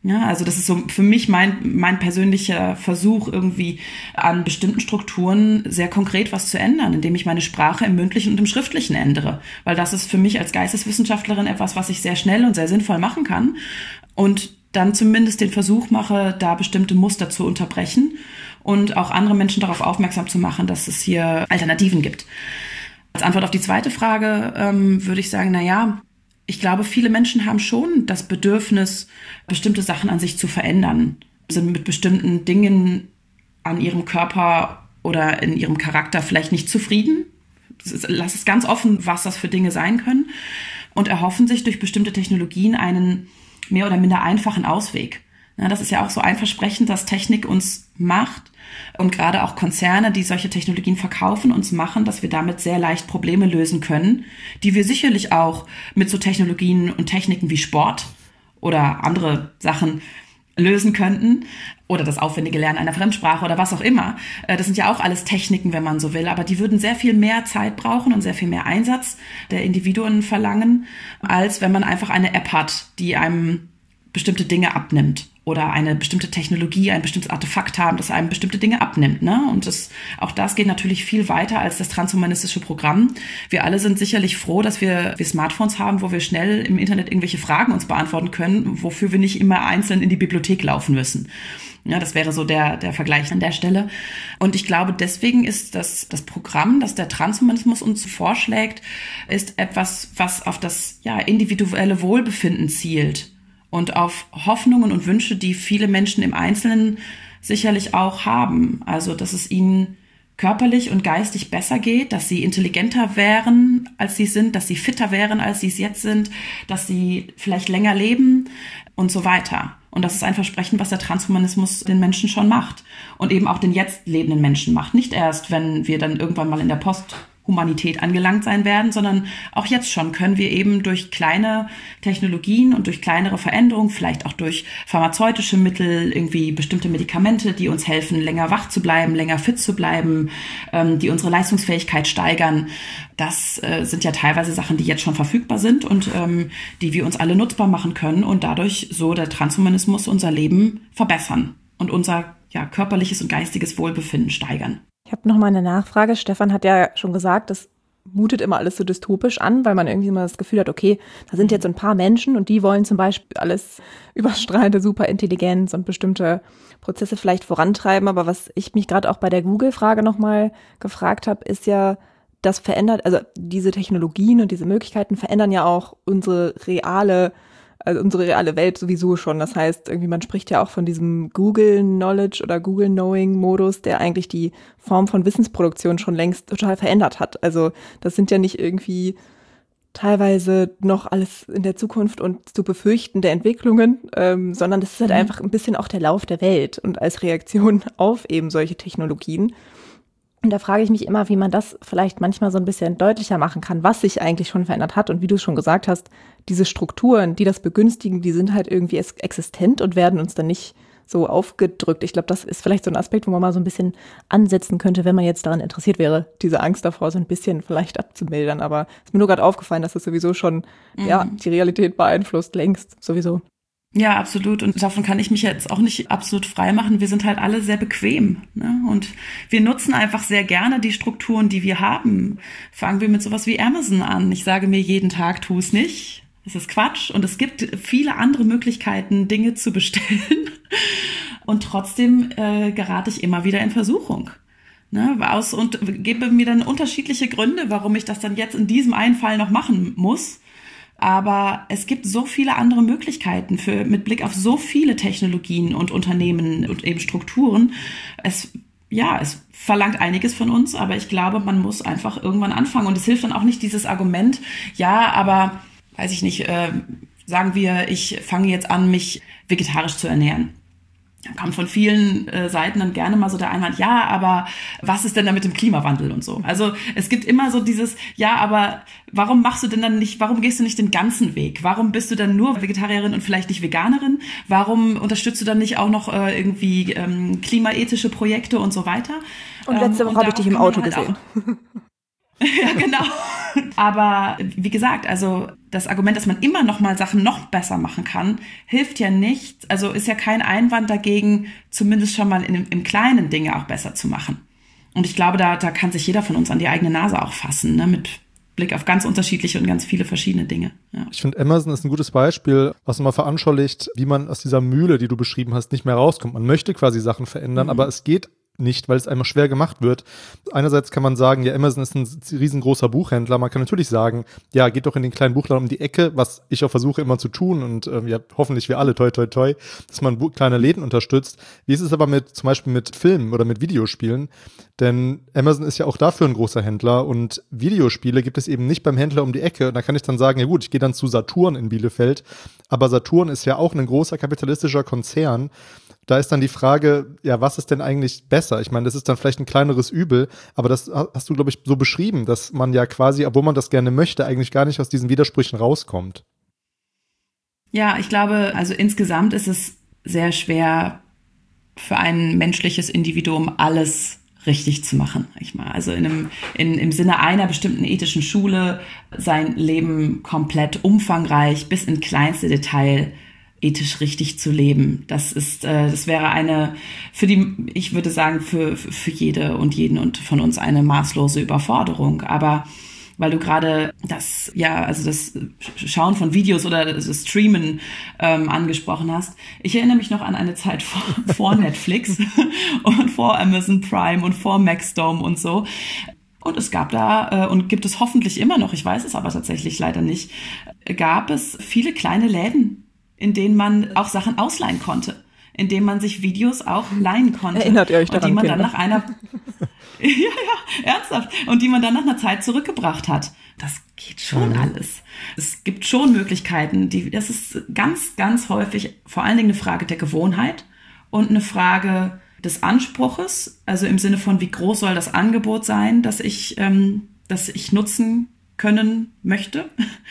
Ja, also das ist so für mich mein, mein persönlicher Versuch, irgendwie an bestimmten Strukturen sehr konkret was zu ändern, indem ich meine Sprache im Mündlichen und im Schriftlichen ändere. Weil das ist für mich als Geisteswissenschaftlerin etwas, was ich sehr schnell und sehr sinnvoll machen kann. Und dann zumindest den Versuch mache, da bestimmte Muster zu unterbrechen und auch andere Menschen darauf aufmerksam zu machen, dass es hier Alternativen gibt. Als Antwort auf die zweite Frage ähm, würde ich sagen, na ja, ich glaube, viele Menschen haben schon das Bedürfnis, bestimmte Sachen an sich zu verändern, sind mit bestimmten Dingen an ihrem Körper oder in ihrem Charakter vielleicht nicht zufrieden. Lass es ganz offen, was das für Dinge sein können, und erhoffen sich durch bestimmte Technologien einen mehr oder minder einfachen Ausweg. Ja, das ist ja auch so ein Versprechen, das Technik uns macht, und gerade auch Konzerne, die solche Technologien verkaufen, uns machen, dass wir damit sehr leicht Probleme lösen können, die wir sicherlich auch mit so Technologien und Techniken wie Sport oder andere Sachen lösen könnten, oder das aufwendige Lernen einer Fremdsprache oder was auch immer. Das sind ja auch alles Techniken, wenn man so will, aber die würden sehr viel mehr Zeit brauchen und sehr viel mehr Einsatz der Individuen verlangen, als wenn man einfach eine App hat, die einem bestimmte Dinge abnimmt, oder eine bestimmte Technologie, ein bestimmtes Artefakt haben, das einem bestimmte Dinge abnimmt, ne? Und das, auch das geht natürlich viel weiter als das transhumanistische Programm. Wir alle sind sicherlich froh, dass wir, wir Smartphones haben, wo wir schnell im Internet irgendwelche Fragen uns beantworten können, wofür wir nicht immer einzeln in die Bibliothek laufen müssen. Ja, das wäre so der, der Vergleich an der Stelle. Und ich glaube, deswegen ist das, das Programm, das der Transhumanismus uns vorschlägt, ist etwas, was auf das, ja, individuelle Wohlbefinden zielt. Und auf Hoffnungen und Wünsche, die viele Menschen im Einzelnen sicherlich auch haben. Also, dass es ihnen körperlich und geistig besser geht, dass sie intelligenter wären, als sie sind, dass sie fitter wären, als sie es jetzt sind, dass sie vielleicht länger leben und so weiter. Und das ist ein Versprechen, was der Transhumanismus den Menschen schon macht und eben auch den jetzt lebenden Menschen macht. Nicht erst, wenn wir dann irgendwann mal in der Posthumanität angelangt sein werden, sondern auch jetzt schon können wir eben durch kleine Technologien und durch kleinere Veränderungen, vielleicht auch durch pharmazeutische Mittel, irgendwie bestimmte Medikamente, die uns helfen, länger wach zu bleiben, länger fit zu bleiben, ähm, die unsere Leistungsfähigkeit steigern. Das äh, sind ja teilweise Sachen, die jetzt schon verfügbar sind und ähm, die wir uns alle nutzbar machen können und dadurch so der Transhumanismus unser Leben verbessern und unser, ja, körperliches und geistiges Wohlbefinden steigern. Ich habe noch mal eine Nachfrage. Stefan hat ja schon gesagt, das mutet immer alles so dystopisch an, weil man irgendwie immer das Gefühl hat, okay, da sind jetzt so ein paar Menschen und die wollen zum Beispiel alles überstrahlende Superintelligenz und bestimmte Prozesse vielleicht vorantreiben. Aber was ich mich gerade auch bei der Google-Frage noch mal gefragt habe, ist ja, das verändert, also diese Technologien und diese Möglichkeiten verändern ja auch unsere reale Also unsere reale Welt sowieso schon. Das heißt, irgendwie man spricht ja auch von diesem Google Knowledge oder Google Knowing Modus, der eigentlich die Form von Wissensproduktion schon längst total verändert hat. Also das sind ja nicht irgendwie teilweise noch alles in der Zukunft und zu befürchtende Entwicklungen, ähm, sondern das ist halt mhm. einfach ein bisschen auch der Lauf der Welt und als Reaktion auf eben solche Technologien. Und da frage ich mich immer, wie man das vielleicht manchmal so ein bisschen deutlicher machen kann, was sich eigentlich schon verändert hat. Und wie du schon gesagt hast, diese Strukturen, die das begünstigen, die sind halt irgendwie existent und werden uns dann nicht so aufgedrückt. Ich glaube, das ist vielleicht so ein Aspekt, wo man mal so ein bisschen ansetzen könnte, wenn man jetzt daran interessiert wäre, diese Angst davor so ein bisschen vielleicht abzumildern. Aber es ist mir nur gerade aufgefallen, dass das sowieso schon mhm. ja die Realität beeinflusst, längst sowieso. Ja, absolut. Und davon kann ich mich jetzt auch nicht absolut frei machen. Wir sind halt alle sehr bequem, ne? Und wir nutzen einfach sehr gerne die Strukturen, die wir haben. Fangen wir mit sowas wie Amazon an. Ich sage mir jeden Tag, tu es nicht. Das ist Quatsch. Und es gibt viele andere Möglichkeiten, Dinge zu bestellen. Und trotzdem äh, gerate ich immer wieder in Versuchung. Ne? Aus, und gebe mir dann unterschiedliche Gründe, warum ich das dann jetzt in diesem einen Fall noch machen muss. Aber es gibt so viele andere Möglichkeiten für, mit Blick auf so viele Technologien und Unternehmen und eben Strukturen. Es, ja, es verlangt einiges von uns, aber ich glaube, man muss einfach irgendwann anfangen. Und es hilft dann auch nicht dieses Argument, ja, aber, weiß ich nicht, äh, sagen wir, ich fange jetzt an, mich vegetarisch zu ernähren. Da kam von vielen äh, Seiten dann gerne mal so der Einwand, ja, aber was ist denn da mit dem Klimawandel und so? Also es gibt immer so dieses, ja, aber warum machst du denn dann nicht, warum gehst du nicht den ganzen Weg? Warum bist du dann nur Vegetarierin und vielleicht nicht Veganerin? Warum unterstützt du dann nicht auch noch äh, irgendwie ähm, klimaethische Projekte und so weiter? Und letzte Woche ähm, habe ich dich im Auto halt gesehen. Ja, genau. Aber wie gesagt, also das Argument, dass man immer noch mal Sachen noch besser machen kann, hilft ja nicht. Also ist ja kein Einwand dagegen, zumindest schon mal in, im Kleinen Dinge auch besser zu machen. Und ich glaube, da, da kann sich jeder von uns an die eigene Nase auch fassen, ne, mit Blick auf ganz unterschiedliche und ganz viele verschiedene Dinge. Ja. Ich finde, Amazon ist ein gutes Beispiel, was nochmal veranschaulicht, wie man aus dieser Mühle, die du beschrieben hast, nicht mehr rauskommt. Man möchte quasi Sachen verändern, mhm. aber es geht nicht, weil es einmal schwer gemacht wird. Einerseits kann man sagen, ja, Amazon ist ein riesengroßer Buchhändler. Man kann natürlich sagen, ja, geht doch in den kleinen Buchladen um die Ecke, was ich auch versuche immer zu tun und ähm, ja, hoffentlich wir alle, toi, toi, toi, dass man Bu- kleine Läden unterstützt. Wie ist es aber mit, zum Beispiel mit Filmen oder mit Videospielen? Denn Amazon ist ja auch dafür ein großer Händler und Videospiele gibt es eben nicht beim Händler um die Ecke. Und da kann ich dann sagen, ja gut, ich gehe dann zu Saturn in Bielefeld, aber Saturn ist ja auch ein großer kapitalistischer Konzern. Da ist dann die Frage, ja, was ist denn eigentlich besser? Ich meine, das ist dann vielleicht ein kleineres Übel, aber das hast du, glaube ich, so beschrieben, dass man ja quasi, obwohl man das gerne möchte, eigentlich gar nicht aus diesen Widersprüchen rauskommt. Ja, ich glaube, also insgesamt ist es sehr schwer für ein menschliches Individuum alles richtig zu machen. Ich mal. Also in einem, in, im Sinne einer bestimmten ethischen Schule sein Leben komplett umfangreich bis in kleinste Detail ethisch richtig zu leben. Das ist, äh, das wäre eine, für die, ich würde sagen, für, für jede und jeden und von uns eine maßlose Überforderung. Aber weil du gerade das, ja, also das Schauen von Videos oder das Streamen ähm, angesprochen hast. Ich erinnere mich noch an eine Zeit vor, vor Netflix und vor Amazon Prime und vor Maxdome und so. Und es gab da, äh, und gibt es hoffentlich immer noch, ich weiß es aber tatsächlich leider nicht, gab es viele kleine Läden, in denen man auch Sachen ausleihen konnte, in denen man sich Videos auch leihen konnte. Erinnert ihr euch daran, und die man Kinder? dann nach einer ja, ja, ernsthaft. Und die man dann nach einer Zeit zurückgebracht hat. Das geht schon mhm. alles. Es gibt schon Möglichkeiten, die, das ist ganz, ganz häufig vor allen Dingen eine Frage der Gewohnheit und eine Frage des Anspruches, also im Sinne von, wie groß soll das Angebot sein, das ich, ähm, das ich nutzen können möchte.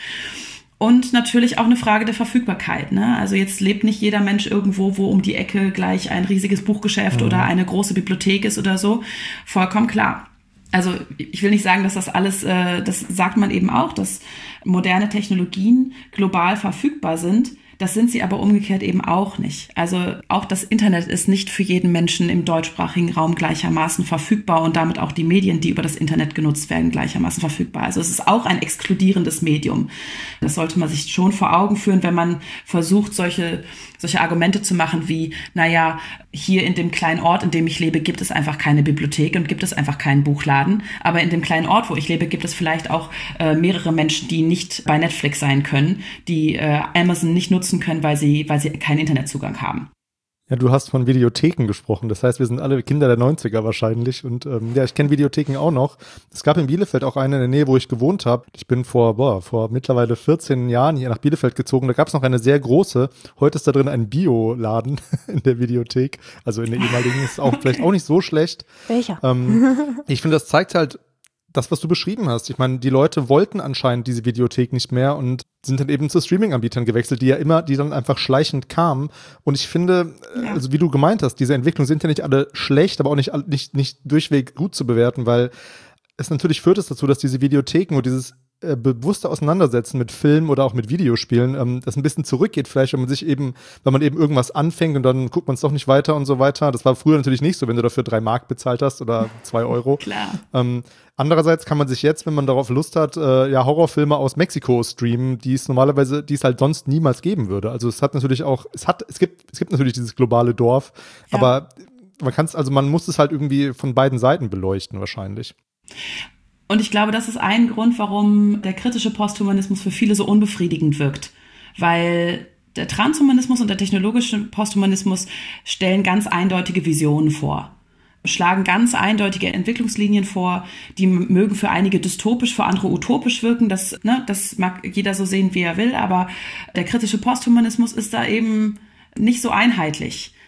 Und natürlich auch eine Frage der Verfügbarkeit. Ne? Also jetzt lebt nicht jeder Mensch irgendwo, wo um die Ecke gleich ein riesiges Buchgeschäft mhm. oder eine große Bibliothek ist oder so. Vollkommen klar. Also ich will nicht sagen, dass das alles, äh, das sagt man eben auch, dass moderne Technologien global verfügbar sind. Das sind sie aber umgekehrt eben auch nicht. Also auch das Internet ist nicht für jeden Menschen im deutschsprachigen Raum gleichermaßen verfügbar und damit auch die Medien, die über das Internet genutzt werden, gleichermaßen verfügbar. Also es ist auch ein exkludierendes Medium. Das sollte man sich schon vor Augen führen, wenn man versucht, solche, solche Argumente zu machen wie, naja, hier in dem kleinen Ort, in dem ich lebe, gibt es einfach keine Bibliothek und gibt es einfach keinen Buchladen. Aber in dem kleinen Ort, wo ich lebe, gibt es vielleicht auch äh, mehrere Menschen, die nicht bei Netflix sein können, die äh, Amazon nicht nutzen können, weil sie, weil sie keinen Internetzugang haben. Ja, du hast von Videotheken gesprochen. Das heißt, wir sind alle Kinder der neunziger wahrscheinlich. Und ähm, ja, ich kenne Videotheken auch noch. Es gab in Bielefeld auch eine in der Nähe, wo ich gewohnt habe. Ich bin vor, boah, vor mittlerweile vierzehn Jahren hier nach Bielefeld gezogen. Da gab es noch eine sehr große. Heute ist da drin ein Bioladen in der Videothek. Also in der ehemaligen ist auch vielleicht auch nicht so schlecht. Welcher? Ähm, ich finde, das zeigt halt das, was du beschrieben hast. Ich meine, die Leute wollten anscheinend diese Videothek nicht mehr und sind dann eben zu Streaming-Anbietern gewechselt, die ja immer, die dann einfach schleichend kamen. Und ich finde, ja. also wie du gemeint hast, diese Entwicklungen sind ja nicht alle schlecht, aber auch nicht, nicht, nicht durchweg gut zu bewerten, weil es natürlich führt es dazu, dass diese Videotheken und dieses äh, bewusste Auseinandersetzen mit Filmen oder auch mit Videospielen, ähm, das ein bisschen zurückgeht vielleicht, wenn man sich eben, wenn man eben irgendwas anfängt und dann guckt man es doch nicht weiter und so weiter. Das war früher natürlich nicht so, wenn du dafür drei Mark bezahlt hast oder zwei Euro. Klar. Ähm, Andererseits kann man sich jetzt, wenn man darauf Lust hat, äh, ja Horrorfilme aus Mexiko streamen, die es normalerweise, die es halt sonst niemals geben würde. Also es hat natürlich auch, es hat, es gibt, es gibt natürlich dieses globale Dorf, ja. aber man kann es, also man muss es halt irgendwie von beiden Seiten beleuchten wahrscheinlich. Und ich glaube, das ist ein Grund, warum der kritische Posthumanismus für viele so unbefriedigend wirkt, weil der Transhumanismus und der technologische Posthumanismus stellen ganz eindeutige Visionen vor. Schlagen ganz eindeutige Entwicklungslinien vor, die mögen für einige dystopisch, für andere utopisch wirken. Das, ne, das mag jeder so sehen, wie er will, aber der kritische Posthumanismus ist da eben nicht so einheitlich,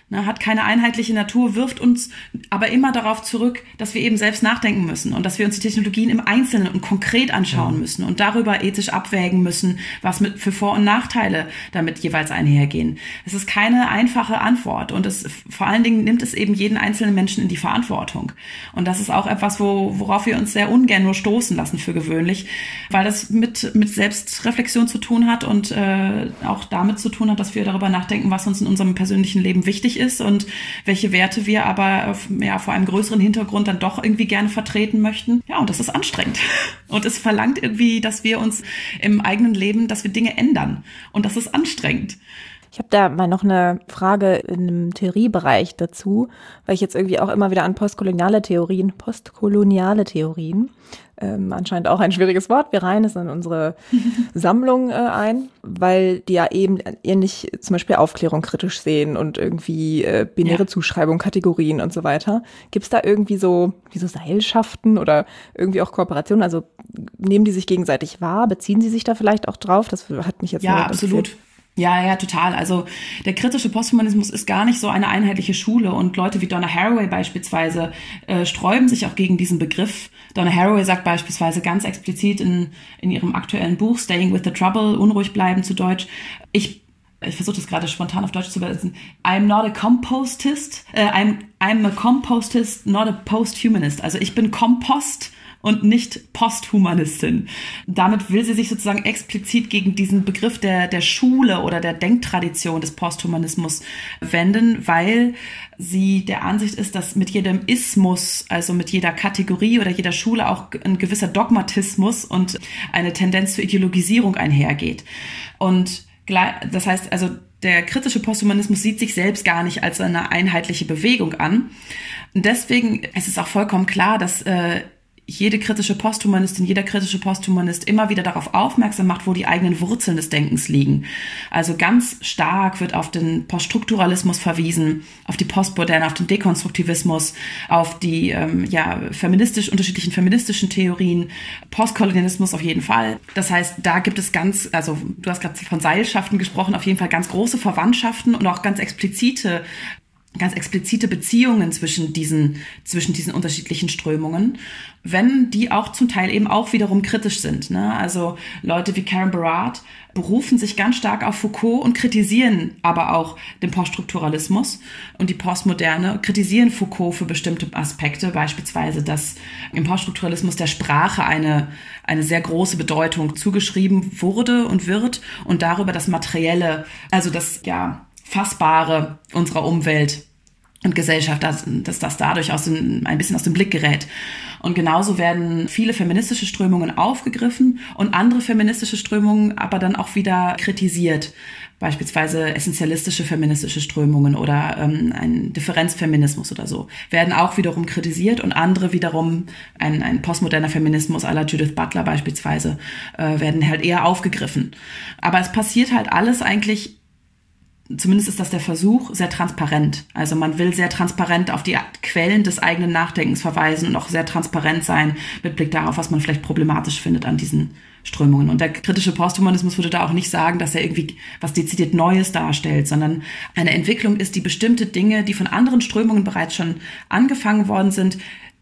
Ne, hat keine einheitliche Natur, wirft uns aber immer darauf zurück, dass wir eben selbst nachdenken müssen und dass wir uns die Technologien im Einzelnen und konkret anschauen mhm. müssen und darüber ethisch abwägen müssen, was mit für Vor- und Nachteile damit jeweils einhergehen. Es ist keine einfache Antwort und es vor allen Dingen nimmt es eben jeden einzelnen Menschen in die Verantwortung. Und das ist auch etwas, wo, worauf wir uns sehr ungern nur stoßen lassen für gewöhnlich, weil das mit, mit Selbstreflexion zu tun hat und äh, auch damit zu tun hat, dass wir darüber nachdenken, was uns in unserem persönlichen Leben wichtig ist und welche Werte wir aber ja, vor einem größeren Hintergrund dann doch irgendwie gerne vertreten möchten. Ja, und das ist anstrengend. Und es verlangt irgendwie, dass wir uns im eigenen Leben, dass wir Dinge ändern. Und das ist anstrengend. Ich habe da mal noch eine Frage in einem Theoriebereich dazu, weil ich jetzt irgendwie auch immer wieder an postkoloniale Theorien, postkoloniale Theorien, ähm, anscheinend auch ein schwieriges Wort, wir reihen es in unsere Sammlung äh, ein, weil die ja eben ähnlich zum Beispiel Aufklärung kritisch sehen und irgendwie äh, binäre ja. Zuschreibung, Kategorien und so weiter. Gibt es da irgendwie so, wie so Seilschaften oder irgendwie auch Kooperationen? Also nehmen die sich gegenseitig wahr? Beziehen sie sich da vielleicht auch drauf? Das hat mich jetzt ja, absolut. Ja, ja, total. Also der kritische Posthumanismus ist gar nicht so eine einheitliche Schule und Leute wie Donna Haraway beispielsweise äh, sträuben sich auch gegen diesen Begriff. Donna Haraway sagt beispielsweise ganz explizit in, in ihrem aktuellen Buch Staying with the Trouble, unruhig bleiben zu Deutsch, ich ich versuche das gerade spontan auf Deutsch zu übersetzen, I'm not a compostist, äh, I'm, I'm a compostist, not a posthumanist. Also ich bin Kompost und nicht Posthumanistin. Damit will sie sich sozusagen explizit gegen diesen Begriff der, der Schule oder der Denktradition des Posthumanismus wenden, weil sie der Ansicht ist, dass mit jedem Ismus, also mit jeder Kategorie oder jeder Schule auch ein gewisser Dogmatismus und eine Tendenz zur Ideologisierung einhergeht. Und das heißt, also der kritische Posthumanismus sieht sich selbst gar nicht als eine einheitliche Bewegung an. Und deswegen ist es auch vollkommen klar, dass äh, jede kritische Posthumanistin, jeder kritische Posthumanist immer wieder darauf aufmerksam macht, wo die eigenen Wurzeln des Denkens liegen. Also ganz stark wird auf den Poststrukturalismus verwiesen, auf die Postmoderne, auf den Dekonstruktivismus, auf die ähm, ja feministisch unterschiedlichen feministischen Theorien, Postkolonialismus auf jeden Fall. Das heißt, da gibt es ganz, also du hast gerade von Seilschaften gesprochen, auf jeden Fall ganz große Verwandtschaften und auch ganz explizite ganz explizite Beziehungen zwischen diesen, zwischen diesen unterschiedlichen Strömungen, wenn die auch zum Teil eben auch wiederum kritisch sind. Ne? Also Leute wie Karen Barad berufen sich ganz stark auf Foucault und kritisieren aber auch den Poststrukturalismus und die Postmoderne, kritisieren Foucault für bestimmte Aspekte, beispielsweise, dass im Poststrukturalismus der Sprache eine, eine sehr große Bedeutung zugeschrieben wurde und wird und darüber das Materielle, also das, ja, Fassbare unserer Umwelt und Gesellschaft, dass, dass das dadurch aus dem, ein bisschen aus dem Blick gerät. Und genauso werden viele feministische Strömungen aufgegriffen und andere feministische Strömungen aber dann auch wieder kritisiert. Beispielsweise essentialistische feministische Strömungen oder ähm, ein Differenzfeminismus oder so, werden auch wiederum kritisiert und andere wiederum, ein, ein postmoderner Feminismus à la Judith Butler beispielsweise, äh, werden halt eher aufgegriffen. Aber es passiert halt alles eigentlich, zumindest ist das der Versuch, sehr transparent. Also man will sehr transparent auf die Quellen des eigenen Nachdenkens verweisen und auch sehr transparent sein mit Blick darauf, was man vielleicht problematisch findet an diesen Strömungen. Und der kritische Posthumanismus würde da auch nicht sagen, dass er irgendwie was dezidiert Neues darstellt, sondern eine Entwicklung ist, die bestimmte Dinge, die von anderen Strömungen bereits schon angefangen worden sind,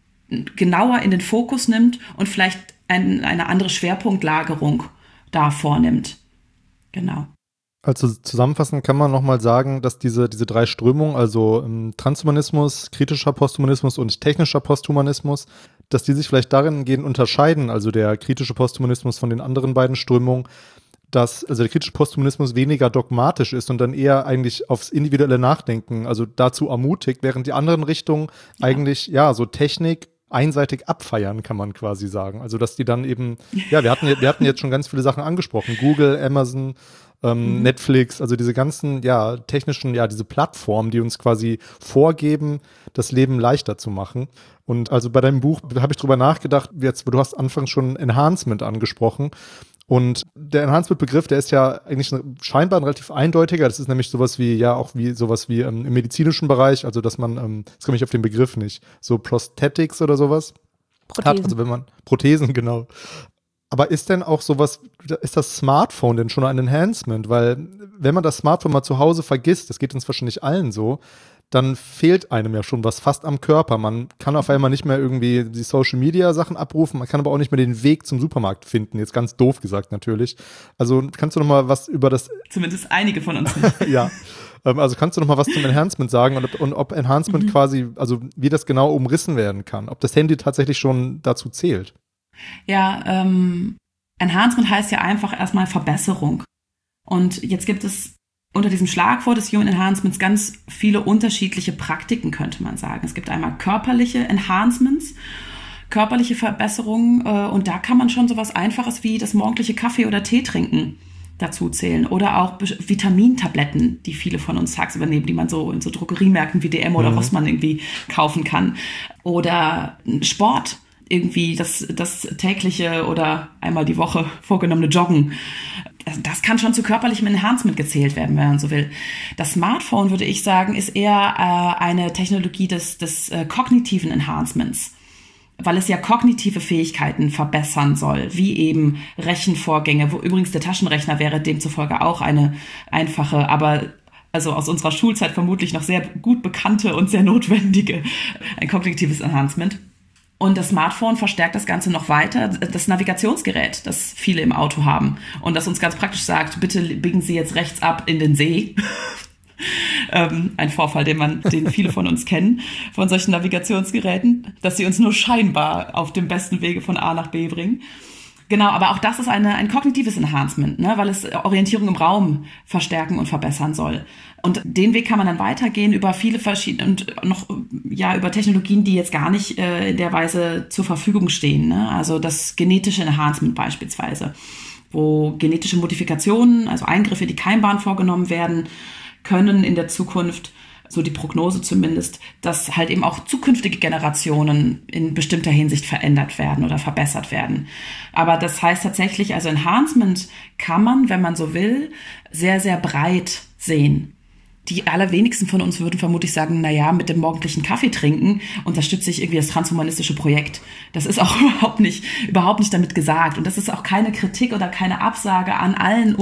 genauer in den Fokus nimmt und vielleicht ein, eine andere Schwerpunktlagerung da vornimmt. Genau. Also zusammenfassend kann man nochmal sagen, dass diese, diese drei Strömungen, also ähm, Transhumanismus, kritischer Posthumanismus und technischer Posthumanismus, dass die sich vielleicht darin gehen unterscheiden, also der kritische Posthumanismus von den anderen beiden Strömungen, dass also der kritische Posthumanismus weniger dogmatisch ist und dann eher eigentlich aufs individuelle Nachdenken, also dazu ermutigt, während die anderen Richtungen ja. eigentlich, ja, so Technik einseitig abfeiern, kann man quasi sagen. Also dass die dann eben, ja, wir hatten, wir hatten jetzt schon ganz viele Sachen angesprochen, Google, Amazon, ähm, mhm. Netflix, also diese ganzen, ja, technischen, ja, diese Plattformen, die uns quasi vorgeben, das Leben leichter zu machen. Und also bei deinem Buch habe ich drüber nachgedacht, jetzt, du hast anfangs schon Enhancement angesprochen. Und der Enhancement-Begriff, der ist ja eigentlich scheinbar ein relativ eindeutiger. Das ist nämlich sowas wie, ja, auch wie sowas wie ähm, im medizinischen Bereich, also dass man, ähm, jetzt komme ich auf den Begriff nicht, so Prosthetics oder sowas Prothesen. hat, also wenn man, Prothesen, genau. Aber ist denn auch sowas, ist das Smartphone denn schon ein Enhancement? Weil wenn man das Smartphone mal zu Hause vergisst, das geht uns wahrscheinlich allen so, dann fehlt einem ja schon was fast am Körper. Man kann auf einmal nicht mehr irgendwie die Social-Media-Sachen abrufen, man kann aber auch nicht mehr den Weg zum Supermarkt finden, jetzt ganz doof gesagt natürlich. Also kannst du noch mal was über das... Zumindest einige von uns. Ja, also kannst du noch mal was zum Enhancement sagen und ob, und ob Enhancement mhm. quasi, also wie das genau umrissen werden kann, ob das Handy tatsächlich schon dazu zählt? Ja, ähm, Enhancement heißt ja einfach erstmal Verbesserung. Und jetzt gibt es unter diesem Schlagwort des Human Enhancements ganz viele unterschiedliche Praktiken, könnte man sagen. Es gibt einmal körperliche Enhancements, körperliche Verbesserungen, äh, und da kann man schon sowas Einfaches wie das morgendliche Kaffee- oder Tee trinken dazu zählen. Oder auch Vitamintabletten, die viele von uns tagsüber nehmen, die man so in so Drogeriemärkten wie D M oder mhm. Rossmann irgendwie kaufen kann. Oder Sport, irgendwie das, das tägliche oder einmal die Woche vorgenommene Joggen. Das kann schon zu körperlichem Enhancement gezählt werden, wenn man so will. Das Smartphone, würde ich sagen, ist eher äh, eine Technologie des, des äh, kognitiven Enhancements, weil es ja kognitive Fähigkeiten verbessern soll, wie eben Rechenvorgänge, wo übrigens der Taschenrechner wäre demzufolge auch eine einfache, aber also aus unserer Schulzeit vermutlich noch sehr gut bekannte und sehr notwendige, ein kognitives Enhancement. Und das Smartphone verstärkt das Ganze noch weiter. Das Navigationsgerät, das viele im Auto haben und das uns ganz praktisch sagt, bitte biegen Sie jetzt rechts ab in den See. ähm, ein Vorfall, den man, den viele von uns kennen, von solchen Navigationsgeräten, dass sie uns nur scheinbar auf dem besten Wege von A nach B bringen. Genau, aber auch das ist eine, ein kognitives Enhancement, ne, weil es Orientierung im Raum verstärken und verbessern soll. Und den Weg kann man dann weitergehen über viele verschiedene und noch ja über Technologien, die jetzt gar nicht äh, in der Weise zur Verfügung stehen. Ne? Also das genetische Enhancement beispielsweise, wo genetische Modifikationen, also Eingriffe, die Keimbahn vorgenommen werden, können in der Zukunft, so die Prognose zumindest, dass halt eben auch zukünftige Generationen in bestimmter Hinsicht verändert werden oder verbessert werden. Aber das heißt tatsächlich, also Enhancement kann man, wenn man so will, sehr, sehr breit sehen. Die allerwenigsten von uns würden vermutlich sagen, na ja, mit dem morgendlichen Kaffee trinken unterstütze ich irgendwie das transhumanistische Projekt. Das ist auch überhaupt nicht, überhaupt nicht damit gesagt. Und das ist auch keine Kritik oder keine Absage an allen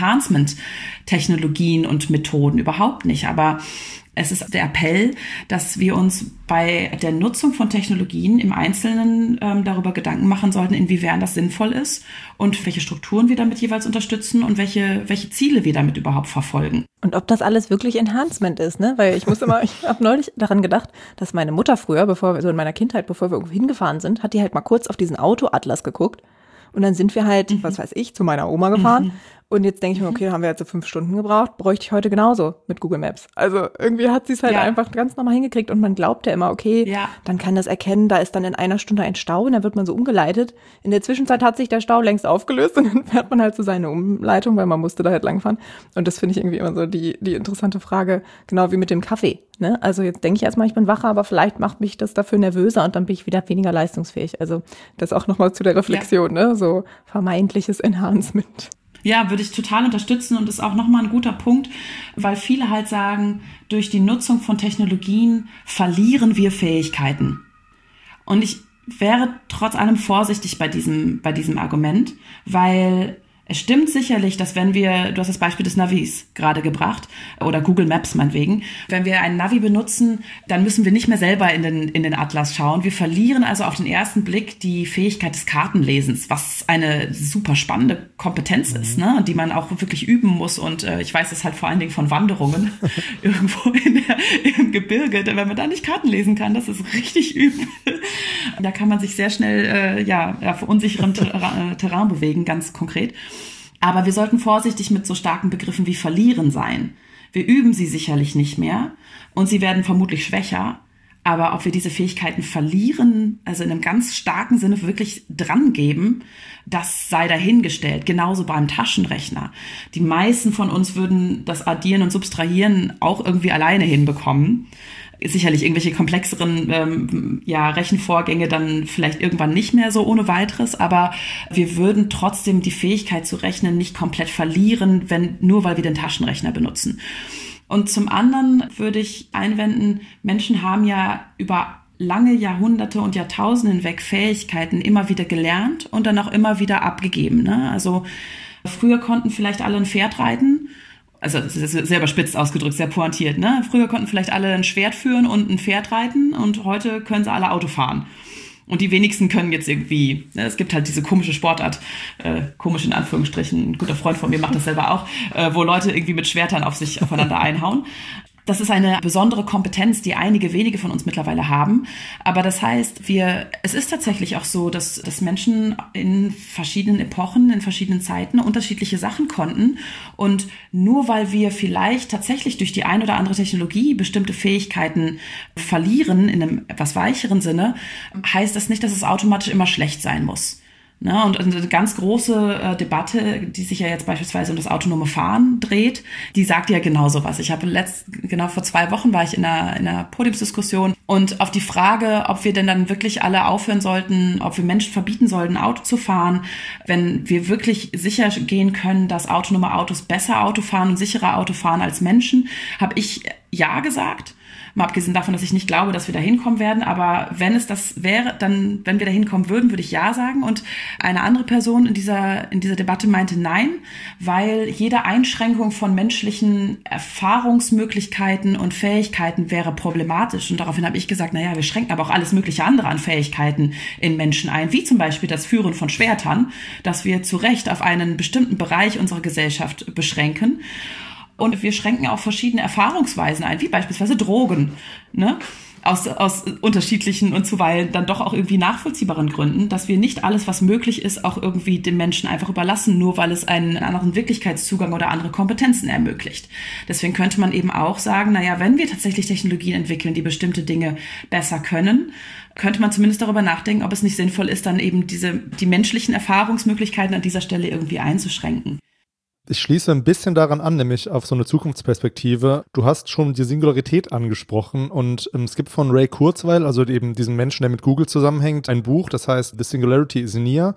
Enhancement-Technologien und Methoden. Überhaupt nicht. Aber es ist der Appell, dass wir uns bei der Nutzung von Technologien im Einzelnen ähm, darüber Gedanken machen sollten, inwiefern das sinnvoll ist und welche Strukturen wir damit jeweils unterstützen und welche, welche Ziele wir damit überhaupt verfolgen. Und ob das alles wirklich Enhancement ist, ne? Weil ich muss immer, ich habe neulich daran gedacht, dass meine Mutter früher, bevor wir so in meiner Kindheit, bevor wir irgendwo hingefahren sind, hat die halt mal kurz auf diesen Autoatlas geguckt. Und dann sind wir halt, mhm. was weiß ich, zu meiner Oma gefahren. Mhm. Und jetzt denke ich mir, okay, da haben wir jetzt so fünf Stunden gebraucht, bräuchte ich heute genauso mit Google Maps. Also irgendwie hat sie es halt ja. einfach ganz normal hingekriegt und man glaubt ja immer, okay, ja. dann kann das erkennen, da ist dann in einer Stunde ein Stau und dann wird man so umgeleitet. In der Zwischenzeit hat sich der Stau längst aufgelöst und dann fährt man halt so seine Umleitung, weil man musste da halt langfahren. Und das finde ich irgendwie immer so die, die interessante Frage, genau wie mit dem Kaffee. Ne? Also jetzt denke ich erstmal, ich bin wacher, aber vielleicht macht mich das dafür nervöser und dann bin ich wieder weniger leistungsfähig. Also das auch nochmal zu der Reflexion, ja. ne? So vermeintliches Enhancement. Ja, würde ich total unterstützen und ist auch nochmal ein guter Punkt, weil viele halt sagen, durch die Nutzung von Technologien verlieren wir Fähigkeiten. Und ich wäre trotz allem vorsichtig bei diesem, bei diesem Argument, weil es stimmt sicherlich, dass wenn wir, du hast das Beispiel des Navis gerade gebracht, oder Google Maps meinetwegen, wenn wir einen Navi benutzen, dann müssen wir nicht mehr selber in den, in den Atlas schauen. Wir verlieren also auf den ersten Blick die Fähigkeit des Kartenlesens, was eine super spannende Kompetenz mhm. ist, ne, die man auch wirklich üben muss. Und äh, ich weiß es halt vor allen Dingen von Wanderungen irgendwo in der, im Gebirge, denn wenn man da nicht Karten lesen kann, das ist richtig übel. Da kann man sich sehr schnell äh, ja, auf unsicherem Ter- Terrain bewegen, ganz konkret. Aber wir sollten vorsichtig mit so starken Begriffen wie verlieren sein. Wir üben sie sicherlich nicht mehr und sie werden vermutlich schwächer. Aber ob wir diese Fähigkeiten verlieren, also in einem ganz starken Sinne wirklich drangeben, das sei dahingestellt. Genauso beim Taschenrechner. Die meisten von uns würden das Addieren und Subtrahieren auch irgendwie alleine hinbekommen. Sicherlich irgendwelche komplexeren ähm, ja, Rechenvorgänge dann vielleicht irgendwann nicht mehr so ohne weiteres, aber wir würden trotzdem die Fähigkeit zu rechnen nicht komplett verlieren, wenn nur weil wir den Taschenrechner benutzen. Und zum anderen würde ich einwenden, Menschen haben ja über lange Jahrhunderte und Jahrtausende hinweg Fähigkeiten immer wieder gelernt und dann auch immer wieder abgegeben. Ne? Also früher konnten vielleicht alle ein Pferd reiten, Also das ist sehr überspitzt ausgedrückt, sehr pointiert, ne? Früher konnten vielleicht alle ein Schwert führen und ein Pferd reiten und heute können sie alle Auto fahren. Und die wenigsten können jetzt irgendwie, ne, es gibt halt diese komische Sportart, äh, komisch in Anführungsstrichen, ein guter Freund von mir macht das selber auch, äh, wo Leute irgendwie mit Schwertern auf sich aufeinander einhauen. Das ist eine besondere Kompetenz, die einige wenige von uns mittlerweile haben. Aber das heißt, wir, es ist tatsächlich auch so, dass, dass Menschen in verschiedenen Epochen, in verschiedenen Zeiten unterschiedliche Sachen konnten. Und nur weil wir vielleicht tatsächlich durch die ein oder andere Technologie bestimmte Fähigkeiten verlieren, in einem etwas weicheren Sinne, heißt das nicht, dass es automatisch immer schlecht sein muss. Ne, und eine ganz große äh, Debatte, die sich ja jetzt beispielsweise um das autonome Fahren dreht, die sagt ja genau sowas. Ich habe letzt, genau vor zwei Wochen war ich in einer, in einer Podiumsdiskussion und auf die Frage, ob wir denn dann wirklich alle aufhören sollten, ob wir Menschen verbieten sollten, Auto zu fahren, wenn wir wirklich sicher gehen können, dass autonome Autos besser Auto fahren und sicherer Auto fahren als Menschen, habe ich ja gesagt. Mal abgesehen davon, dass ich nicht glaube, dass wir da hinkommen werden. Aber wenn es das wäre, dann, wenn wir da hinkommen würden, würde ich ja sagen. Und eine andere Person in dieser, in dieser Debatte meinte nein, weil jede Einschränkung von menschlichen Erfahrungsmöglichkeiten und Fähigkeiten wäre problematisch. Und daraufhin habe ich gesagt, naja, wir schränken aber auch alles mögliche andere an Fähigkeiten in Menschen ein, wie zum Beispiel das Führen von Schwertern, das wir zu Recht auf einen bestimmten Bereich unserer Gesellschaft beschränken. Und wir schränken auch verschiedene Erfahrungsweisen ein, wie beispielsweise Drogen, ne? Aus, aus unterschiedlichen und zuweilen dann doch auch irgendwie nachvollziehbaren Gründen, dass wir nicht alles, was möglich ist, auch irgendwie den Menschen einfach überlassen, nur weil es einen anderen Wirklichkeitszugang oder andere Kompetenzen ermöglicht. Deswegen könnte man eben auch sagen, naja, wenn wir tatsächlich Technologien entwickeln, die bestimmte Dinge besser können, könnte man zumindest darüber nachdenken, ob es nicht sinnvoll ist, dann eben diese, die menschlichen Erfahrungsmöglichkeiten an dieser Stelle irgendwie einzuschränken. Ich schließe ein bisschen daran an, nämlich auf so eine Zukunftsperspektive. Du hast schon die Singularität angesprochen und ähm, es gibt von Ray Kurzweil, also eben diesem Menschen, der mit Google zusammenhängt, ein Buch, das heißt The Singularity is Near.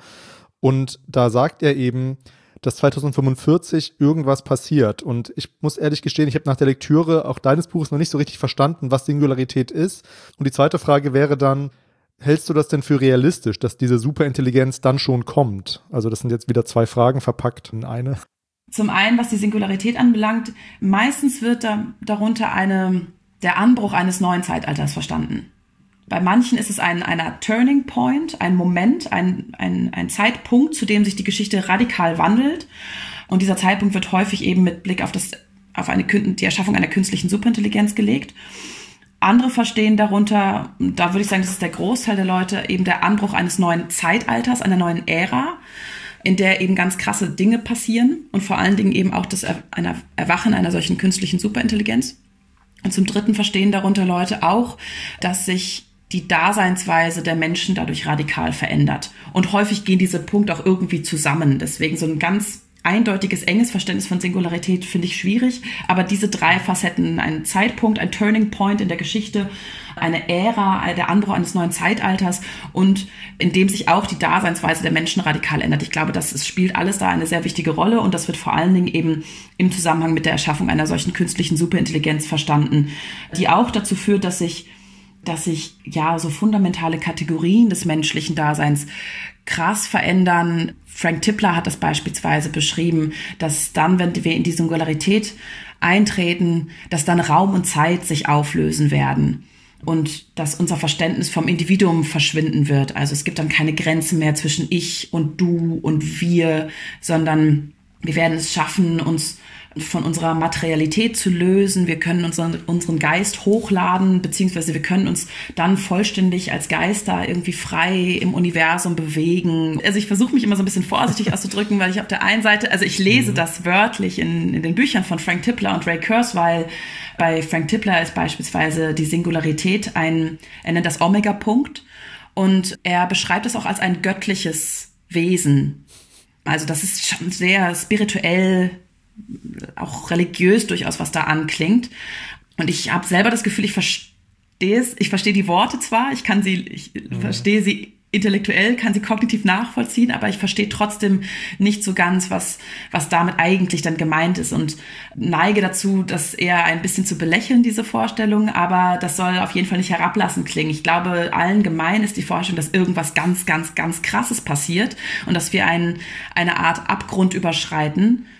Und da sagt er eben, dass zweitausendfünfundvierzig irgendwas passiert. Und ich muss ehrlich gestehen, ich habe nach der Lektüre auch deines Buches noch nicht so richtig verstanden, was Singularität ist. Und die zweite Frage wäre dann, hältst du das denn für realistisch, dass diese Superintelligenz dann schon kommt? Also das sind jetzt wieder zwei Fragen verpackt in eine. Zum einen, was die Singularität anbelangt, meistens wird da, darunter eine, der Anbruch eines neuen Zeitalters verstanden. Bei manchen ist es ein einer Turning Point, ein Moment, ein, ein, ein Zeitpunkt, zu dem sich die Geschichte radikal wandelt. Und dieser Zeitpunkt wird häufig eben mit Blick auf, das, auf eine, die Erschaffung einer künstlichen Superintelligenz gelegt. Andere verstehen darunter, da würde ich sagen, das ist der Großteil der Leute, eben der Anbruch eines neuen Zeitalters, einer neuen Ära, in der eben ganz krasse Dinge passieren und vor allen Dingen eben auch das Erwachen einer solchen künstlichen Superintelligenz. Und zum Dritten verstehen darunter Leute auch, dass sich die Daseinsweise der Menschen dadurch radikal verändert. Und häufig gehen diese Punkte auch irgendwie zusammen. Deswegen so ein ganz eindeutiges, enges Verständnis von Singularität finde ich schwierig. Aber diese drei Facetten, ein Zeitpunkt, ein Turning Point in der Geschichte, eine Ära, der Anbruch eines neuen Zeitalters und in dem sich auch die Daseinsweise der Menschen radikal ändert. Ich glaube, das ist, spielt alles da eine sehr wichtige Rolle und das wird vor allen Dingen eben im Zusammenhang mit der Erschaffung einer solchen künstlichen Superintelligenz verstanden, die auch dazu führt, dass sich dass sich ja so fundamentale Kategorien des menschlichen Daseins krass verändern. Frank Tipler hat das beispielsweise beschrieben, dass dann, wenn wir in die Singularität eintreten, dass dann Raum und Zeit sich auflösen werden und dass unser Verständnis vom Individuum verschwinden wird. Also es gibt dann keine Grenze mehr zwischen ich und du und wir, sondern wir werden es schaffen, uns von unserer Materialität zu lösen. Wir können unseren, unseren Geist hochladen, beziehungsweise wir können uns dann vollständig als Geister irgendwie frei im Universum bewegen. Also ich versuche mich immer so ein bisschen vorsichtig auszudrücken, weil ich auf der einen Seite, also ich lese mhm. das wörtlich in, in den Büchern von Frank Tipler und Ray Kurzweil. Bei Frank Tipler ist beispielsweise die Singularität ein, er nennt das Omega-Punkt und er beschreibt es auch als ein göttliches Wesen. Also das ist schon sehr spirituell, auch religiös durchaus, was da anklingt. Und ich habe selber das Gefühl, ich verstehe es, ich verstehe die Worte zwar, ich kann sie, ich mhm. verstehe sie intellektuell, kann sie kognitiv nachvollziehen, aber ich verstehe trotzdem nicht so ganz, was, was damit eigentlich dann gemeint ist und neige dazu, das eher ein bisschen zu belächeln, diese Vorstellung, aber das soll auf jeden Fall nicht herablassend klingen. Ich glaube, allen gemein ist die Vorstellung, dass irgendwas ganz, ganz, ganz Krasses passiert und dass wir ein, eine Art Abgrund überschreiten,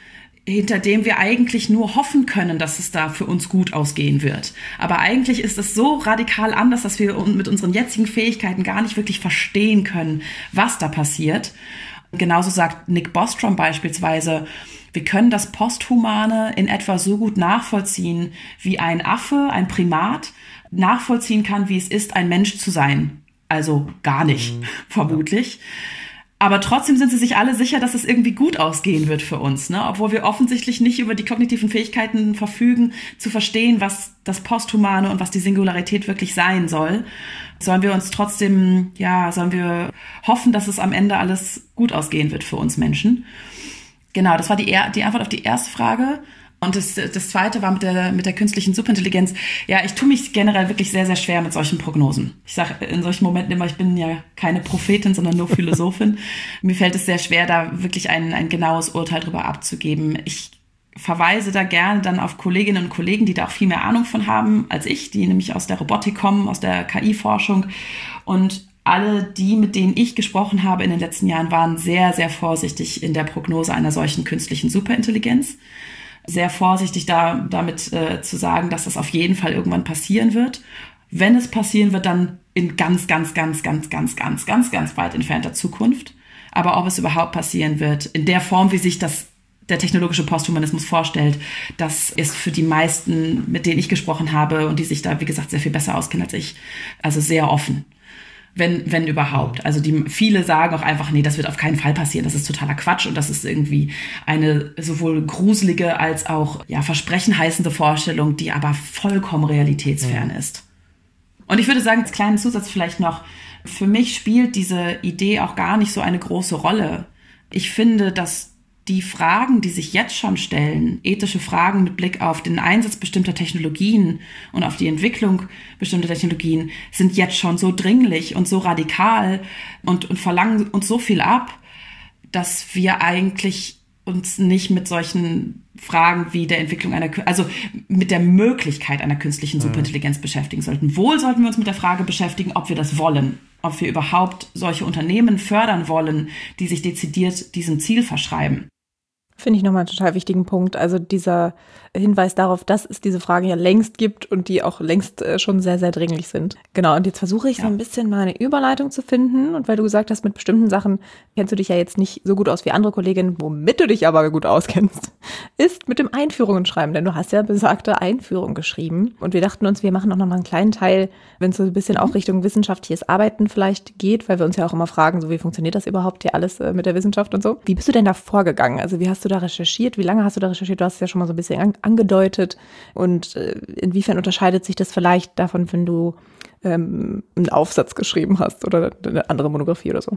hinter dem wir eigentlich nur hoffen können, dass es da für uns gut ausgehen wird. Aber eigentlich ist es so radikal anders, dass wir mit unseren jetzigen Fähigkeiten gar nicht wirklich verstehen können, was da passiert. Genauso sagt Nick Bostrom beispielsweise, wir können das Posthumane in etwa so gut nachvollziehen, wie ein Affe, ein Primat, nachvollziehen kann, wie es ist, ein Mensch zu sein. Also gar nicht, mhm. vermutlich. Aber trotzdem sind sie sich alle sicher, dass es irgendwie gut ausgehen wird für uns, ne? Obwohl wir offensichtlich nicht über die kognitiven Fähigkeiten verfügen, zu verstehen, was das Posthumane und was die Singularität wirklich sein soll. Sollen wir uns trotzdem, ja, sollen wir hoffen, dass es am Ende alles gut ausgehen wird für uns Menschen? Genau, das war die, die Antwort auf die erste Frage. Und das, das zweite war mit der, mit der künstlichen Superintelligenz. Ja, ich tue mich generell wirklich sehr, sehr schwer mit solchen Prognosen. Ich sage in solchen Momenten immer, ich bin ja keine Prophetin, sondern nur Philosophin. Mir fällt es sehr schwer, da wirklich ein, ein genaues Urteil drüber abzugeben. Ich verweise da gerne dann auf Kolleginnen und Kollegen, die da auch viel mehr Ahnung von haben als ich, die nämlich aus der Robotik kommen, aus der K I-Forschung. Und alle die, mit denen ich gesprochen habe in den letzten Jahren, waren sehr, sehr vorsichtig in der Prognose einer solchen künstlichen Superintelligenz. Sehr vorsichtig da, damit äh, zu sagen, dass das auf jeden Fall irgendwann passieren wird. Wenn es passieren wird, dann in ganz, ganz, ganz, ganz, ganz, ganz, ganz, ganz weit entfernter Zukunft. Aber ob es überhaupt passieren wird, in der Form, wie sich das der technologische Posthumanismus vorstellt, das ist für die meisten, mit denen ich gesprochen habe und die sich da, wie gesagt, sehr viel besser auskennen als ich, also sehr offen. Wenn, wenn überhaupt. Also die, viele sagen auch einfach, nee, das wird auf keinen Fall passieren. Das ist totaler Quatsch und das ist irgendwie eine sowohl gruselige als auch ja, versprechenheißende Vorstellung, die aber vollkommen realitätsfern ja. ist. Und ich würde sagen, als kleinen Zusatz vielleicht noch, für mich spielt diese Idee auch gar nicht so eine große Rolle. Ich finde, dass die Fragen, die sich jetzt schon stellen, ethische Fragen mit Blick auf den Einsatz bestimmter Technologien und auf die Entwicklung bestimmter Technologien, sind jetzt schon so dringlich und so radikal und, und verlangen uns so viel ab, dass wir eigentlich uns nicht mit solchen Fragen wie der Entwicklung einer, also mit der Möglichkeit einer künstlichen Superintelligenz mhm. beschäftigen sollten. Wohl sollten wir uns mit der Frage beschäftigen, ob wir das wollen, ob wir überhaupt solche Unternehmen fördern wollen, die sich dezidiert diesem Ziel verschreiben. Finde ich nochmal einen total wichtigen Punkt. Also dieser Hinweis darauf, dass es diese Fragen ja längst gibt und die auch längst äh, schon sehr, sehr dringlich sind. Genau, und jetzt versuche ich ja. so ein bisschen mal eine Überleitung zu finden. Und weil du gesagt hast, mit bestimmten Sachen kennst du dich ja jetzt nicht so gut aus wie andere Kolleginnen, womit du dich aber gut auskennst, ist mit dem Einführungen schreiben. Denn du hast ja besagte Einführung geschrieben. Und wir dachten uns, wir machen auch noch mal einen kleinen Teil, wenn es so ein bisschen auch Richtung wissenschaftliches Arbeiten vielleicht geht, weil wir uns ja auch immer fragen, so wie funktioniert das überhaupt hier alles äh, mit der Wissenschaft und so. Wie bist du denn da vorgegangen? Also wie hast du da recherchiert? Wie lange hast du da recherchiert? Du hast es ja schon mal so ein bisschen an, angedeutet. Und äh, inwiefern unterscheidet sich das vielleicht davon, wenn du ähm, einen Aufsatz geschrieben hast oder eine andere Monographie oder so?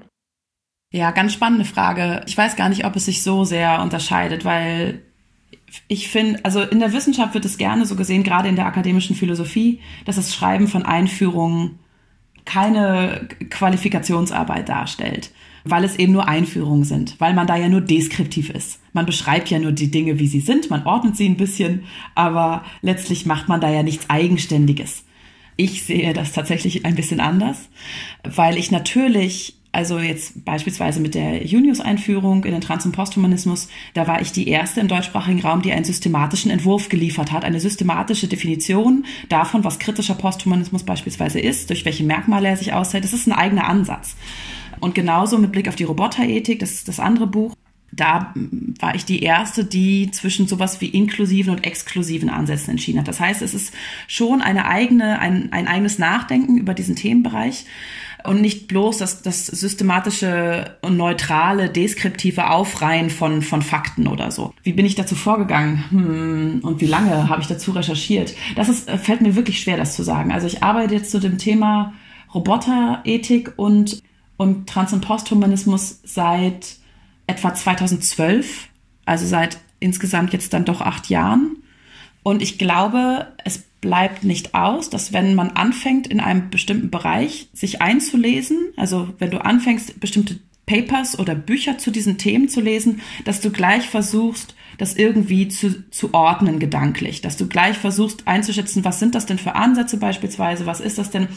Ja, ganz spannende Frage. Ich weiß gar nicht, ob es sich so sehr unterscheidet, weil ich finde, also in der Wissenschaft wird es gerne so gesehen, gerade in der akademischen Philosophie, dass das Schreiben von Einführungen keine Qualifikationsarbeit darstellt, weil es eben nur Einführungen sind, weil man da ja nur deskriptiv ist. Man beschreibt ja nur die Dinge, wie sie sind, man ordnet sie ein bisschen, aber letztlich macht man da ja nichts Eigenständiges. Ich sehe das tatsächlich ein bisschen anders, weil ich natürlich, also jetzt beispielsweise mit der Junius-Einführung in den Trans- und Posthumanismus, da war ich die erste im deutschsprachigen Raum, die einen systematischen Entwurf geliefert hat, eine systematische Definition davon, was kritischer Posthumanismus beispielsweise ist, durch welche Merkmale er sich auszeichnet. Das ist ein eigener Ansatz. Und genauso mit Blick auf die Roboterethik, das ist das andere Buch, da war ich die erste, die zwischen sowas wie inklusiven und exklusiven Ansätzen entschieden hat. Das heißt, es ist schon eine eigene, ein, ein eigenes Nachdenken über diesen Themenbereich und nicht bloß das, das systematische und neutrale, deskriptive Aufreihen von, von Fakten oder so. Wie bin ich dazu vorgegangen? Hm, und wie lange habe ich dazu recherchiert? Das ist, fällt mir wirklich schwer, das zu sagen. Also ich arbeite jetzt zu dem Thema Roboterethik und, und Trans- und Posthumanismus seit etwa zweitausendzwölf, also seit insgesamt jetzt dann doch acht Jahren. Und ich glaube, es bleibt nicht aus, dass wenn man anfängt, in einem bestimmten Bereich sich einzulesen, also wenn du anfängst, bestimmte Papers oder Bücher zu diesen Themen zu lesen, dass du gleich versuchst, das irgendwie zu, zu ordnen gedanklich, dass du gleich versuchst einzuschätzen, was sind das denn für Ansätze beispielsweise, was ist das denn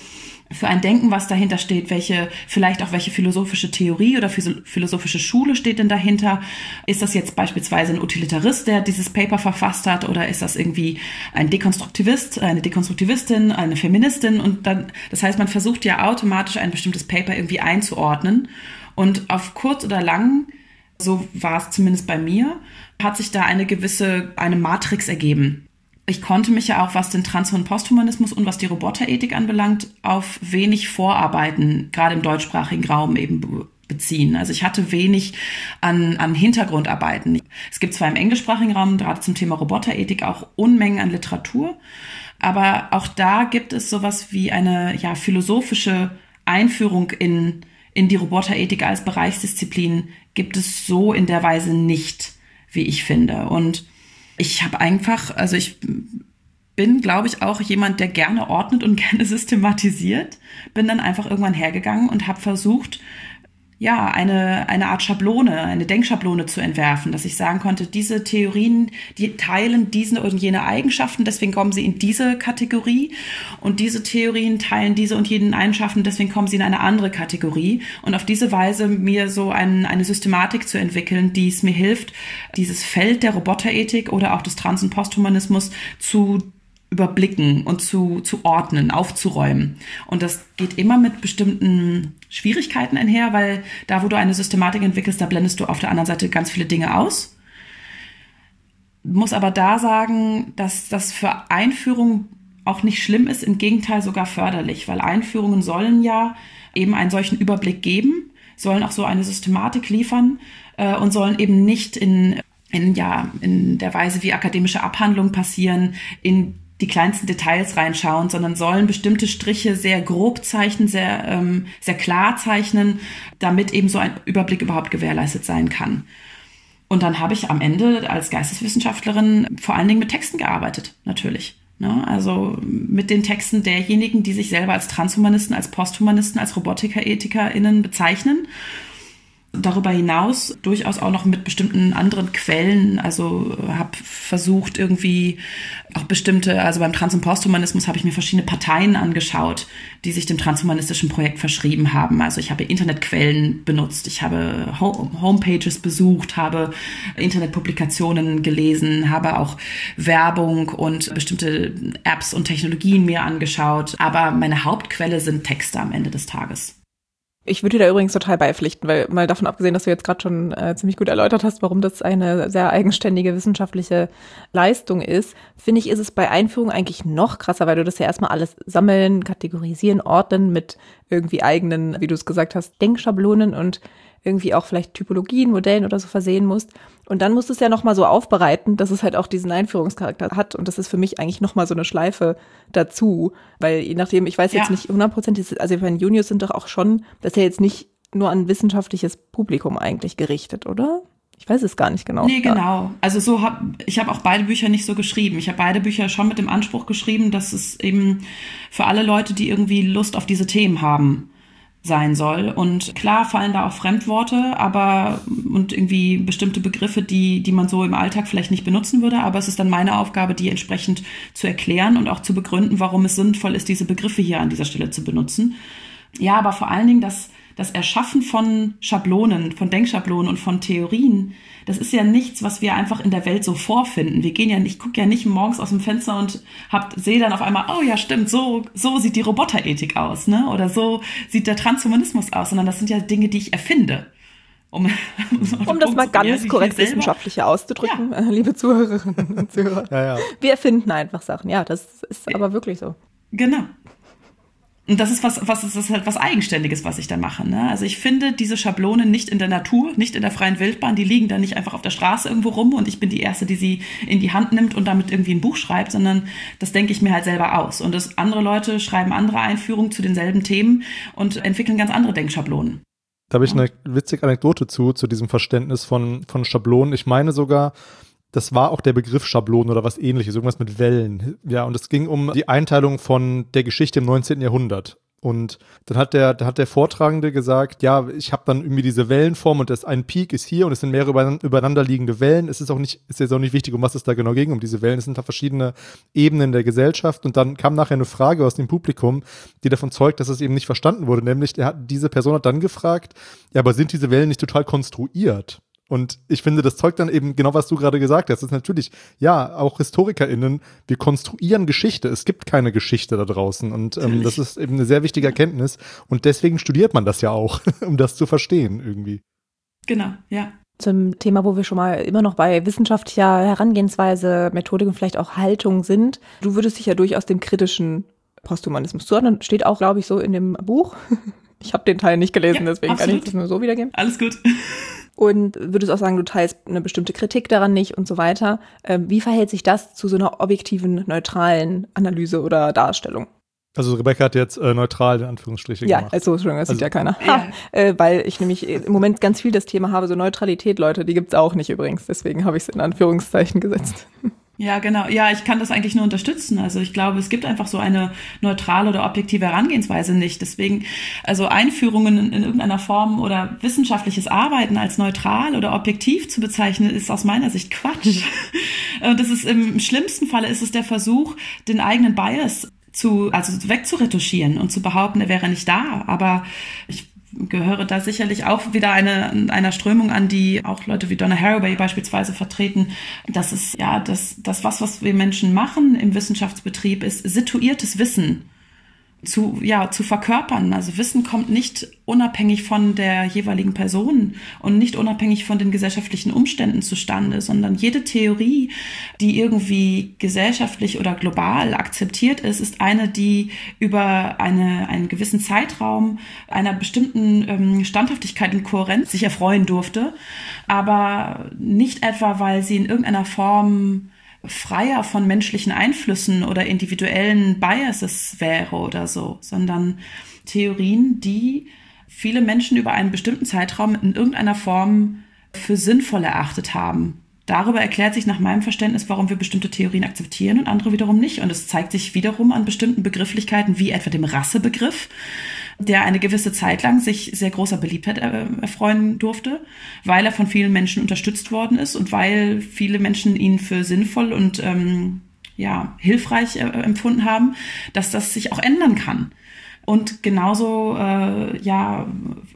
für ein Denken, was dahinter steht, welche, vielleicht auch welche philosophische Theorie oder philosophische Schule steht denn dahinter? Ist das jetzt beispielsweise ein Utilitarist, der dieses Paper verfasst hat, oder ist das irgendwie ein Dekonstruktivist, eine Dekonstruktivistin, eine Feministin? Und dann, das heißt, man versucht ja automatisch ein bestimmtes Paper irgendwie einzuordnen. Und auf kurz oder lang, so war es zumindest bei mir, hat sich da eine gewisse, eine Matrix ergeben. Ich konnte mich ja auch, was den Trans- und Posthumanismus und was die Roboterethik anbelangt, auf wenig Vorarbeiten, gerade im deutschsprachigen Raum eben beziehen. Also ich hatte wenig an, an Hintergrundarbeiten. Es gibt zwar im englischsprachigen Raum, gerade zum Thema Roboterethik, auch Unmengen an Literatur, aber auch da gibt es sowas wie eine ja, philosophische Einführung in, in die Roboterethik als Bereichsdisziplin, gibt es so in der Weise nicht, wie ich finde. Und ich habe einfach, also ich bin, glaube ich, auch jemand, der gerne ordnet und gerne systematisiert. Bin dann einfach irgendwann hergegangen und habe versucht, ja, eine, eine Art Schablone, eine Denkschablone zu entwerfen, dass ich sagen konnte, diese Theorien, die teilen diese und jene Eigenschaften, deswegen kommen sie in diese Kategorie, und diese Theorien teilen diese und jene Eigenschaften, deswegen kommen sie in eine andere Kategorie, und auf diese Weise mir so ein, eine Systematik zu entwickeln, die es mir hilft, dieses Feld der Roboterethik oder auch des Trans- und Posthumanismus zu überblicken und zu, zu ordnen, aufzuräumen. Und das geht immer mit bestimmten Schwierigkeiten einher, weil da, wo du eine Systematik entwickelst, da blendest du auf der anderen Seite ganz viele Dinge aus. Muss aber da sagen, dass das für Einführung auch nicht schlimm ist, im Gegenteil sogar förderlich, weil Einführungen sollen ja eben einen solchen Überblick geben, sollen auch so eine Systematik liefern äh, und sollen eben nicht in, in, ja, in der Weise, wie akademische Abhandlungen passieren, in die kleinsten Details reinschauen, sondern sollen bestimmte Striche sehr grob zeichnen, sehr, ähm, sehr klar zeichnen, damit eben so ein Überblick überhaupt gewährleistet sein kann. Und dann habe ich am Ende als Geisteswissenschaftlerin vor allen Dingen mit Texten gearbeitet, natürlich. Ne? Also mit den Texten derjenigen, die sich selber als Transhumanisten, als Posthumanisten, als RobotikerethikerInnen bezeichnen. Darüber hinaus durchaus auch noch mit bestimmten anderen Quellen, also habe versucht irgendwie auch bestimmte, also beim Trans- und Posthumanismus habe ich mir verschiedene Parteien angeschaut, die sich dem transhumanistischen Projekt verschrieben haben. Also ich habe Internetquellen benutzt, ich habe Homepages besucht, habe Internetpublikationen gelesen, habe auch Werbung und bestimmte Apps und Technologien mir angeschaut, aber meine Hauptquelle sind Texte am Ende des Tages. Ich würde dir da übrigens total beipflichten, weil mal davon abgesehen, dass du jetzt gerade schon äh, ziemlich gut erläutert hast, warum das eine sehr eigenständige wissenschaftliche Leistung ist, finde ich, ist es bei Einführung eigentlich noch krasser, weil du das ja erstmal alles sammeln, kategorisieren, ordnen mit irgendwie eigenen, wie du es gesagt hast, Denkschablonen und irgendwie auch vielleicht Typologien, Modellen oder so versehen musst. Und dann musst du es ja nochmal so aufbereiten, dass es halt auch diesen Einführungscharakter hat. Und das ist für mich eigentlich nochmal so eine Schleife dazu. Weil je nachdem, ich weiß jetzt ja. nicht hundertprozentig, also meine Juniors sind doch auch schon, das ist ja jetzt nicht nur an ein wissenschaftliches Publikum eigentlich gerichtet, oder? Ich weiß es gar nicht genau. Nee, genau. Also so hab, ich habe auch beide Bücher nicht so geschrieben. Ich habe beide Bücher schon mit dem Anspruch geschrieben, dass es eben für alle Leute, die irgendwie Lust auf diese Themen haben, sein soll. Und klar fallen da auch Fremdworte, aber und irgendwie bestimmte Begriffe, die die man so im Alltag vielleicht nicht benutzen würde, aber es ist dann meine Aufgabe, die entsprechend zu erklären und auch zu begründen, warum es sinnvoll ist, diese Begriffe hier an dieser Stelle zu benutzen. Ja, aber vor allen Dingen das das Erschaffen von Schablonen, von Denkschablonen und von Theorien, das ist ja nichts, was wir einfach in der Welt so vorfinden. Wir gehen ja nicht, ich gucke ja nicht morgens aus dem Fenster und hab, sehe dann auf einmal, oh ja, stimmt, so, so sieht die Roboterethik aus, ne? Oder so sieht der Transhumanismus aus, sondern das sind ja Dinge, die ich erfinde. Um, um, um das mal ganz korrekt wissenschaftlich auszudrücken, ja. liebe Zuhörerinnen und Zuhörer. Ja, ja. Wir erfinden einfach Sachen, ja, das ist aber wirklich so. Genau. Und das ist was, was ist das halt was Eigenständiges, was ich da mache. Ne? Also ich finde diese Schablonen nicht in der Natur, nicht in der freien Wildbahn, die liegen da nicht einfach auf der Straße irgendwo rum und ich bin die Erste, die sie in die Hand nimmt und damit irgendwie ein Buch schreibt, sondern das denke ich mir halt selber aus. Und das andere Leute schreiben andere Einführungen zu denselben Themen und entwickeln ganz andere Denkschablonen. Da habe ich eine witzige Anekdote zu, zu diesem Verständnis von, von Schablonen. Ich meine sogar, das war auch der Begriff Schablon oder was Ähnliches, irgendwas mit Wellen. Ja, und es ging um die Einteilung von der Geschichte im neunzehnten Jahrhundert. Und dann hat der, da hat der Vortragende gesagt, ja, ich habe dann irgendwie diese Wellenform und das ein Peak ist hier und es sind mehrere übereinanderliegende Wellen. Es ist auch nicht, ist jetzt auch nicht wichtig, um was es da genau ging, um diese Wellen. Es sind da verschiedene Ebenen der Gesellschaft. Und dann kam nachher eine Frage aus dem Publikum, die davon zeugt, dass es eben nicht verstanden wurde. Nämlich, er hat, diese Person hat dann gefragt, ja, aber sind diese Wellen nicht total konstruiert? Und ich finde, das zeugt dann eben genau, was du gerade gesagt hast. Das ist natürlich, ja, auch HistorikerInnen, wir konstruieren Geschichte. Es gibt keine Geschichte da draußen. Und ähm, das ist eben eine sehr wichtige Erkenntnis. Und deswegen studiert man das ja auch, um das zu verstehen irgendwie. Genau, ja. Zum Thema, wo wir schon mal immer noch bei wissenschaftlicher Herangehensweise, Methodik und vielleicht auch Haltung sind. Du würdest dich ja durchaus dem kritischen Posthumanismus zuordnen. Steht auch, glaube ich, so in dem Buch. Ich habe den Teil nicht gelesen, ja, deswegen absolut. Kann ich das nur so wiedergeben. Alles gut. Und würdest auch sagen, du teilst eine bestimmte Kritik daran nicht und so weiter. Wie verhält sich das zu so einer objektiven, neutralen Analyse oder Darstellung? Also Rebecca hat jetzt äh, neutral in Anführungsstriche ja, gemacht. Ja, also Entschuldigung, das also, sieht ja keiner. Ja. Ha, äh, weil ich nämlich im Moment ganz viel das Thema habe, so Neutralität, Leute, die gibt's auch nicht übrigens. Deswegen habe ich es in Anführungszeichen gesetzt. Ja, genau. Ja, ich kann das eigentlich nur unterstützen. Also ich glaube, es gibt einfach so eine neutrale oder objektive Herangehensweise nicht. Deswegen, also Einführungen in, in irgendeiner Form oder wissenschaftliches Arbeiten als neutral oder objektiv zu bezeichnen, ist aus meiner Sicht Quatsch. Und das ist im schlimmsten Falle ist es der Versuch, den eigenen Bias zu, also wegzuretuschieren und zu behaupten, er wäre nicht da. Aber ich gehöre da sicherlich auch wieder eine, einer Strömung an, die auch Leute wie Donna Haraway beispielsweise vertreten. Das ist ja das, das was, was wir Menschen machen im Wissenschaftsbetrieb, ist situiertes Wissen zu, ja, zu verkörpern. Also Wissen kommt nicht unabhängig von der jeweiligen Person und nicht unabhängig von den gesellschaftlichen Umständen zustande, sondern jede Theorie, die irgendwie gesellschaftlich oder global akzeptiert ist, ist eine, die über eine, einen gewissen Zeitraum einer bestimmten ähm, Standhaftigkeit und Kohärenz sich erfreuen durfte, aber nicht etwa, weil sie in irgendeiner Form freier von menschlichen Einflüssen oder individuellen Biases wäre oder so, sondern Theorien, die viele Menschen über einen bestimmten Zeitraum in irgendeiner Form für sinnvoll erachtet haben. Darüber erklärt sich nach meinem Verständnis, warum wir bestimmte Theorien akzeptieren und andere wiederum nicht. Und es zeigt sich wiederum an bestimmten Begrifflichkeiten, wie etwa dem Rassebegriff, der eine gewisse Zeit lang sich sehr großer Beliebtheit erfreuen durfte, weil er von vielen Menschen unterstützt worden ist und weil viele Menschen ihn für sinnvoll und ähm, ja hilfreich äh, empfunden haben, dass das sich auch ändern kann. Und genauso äh, ja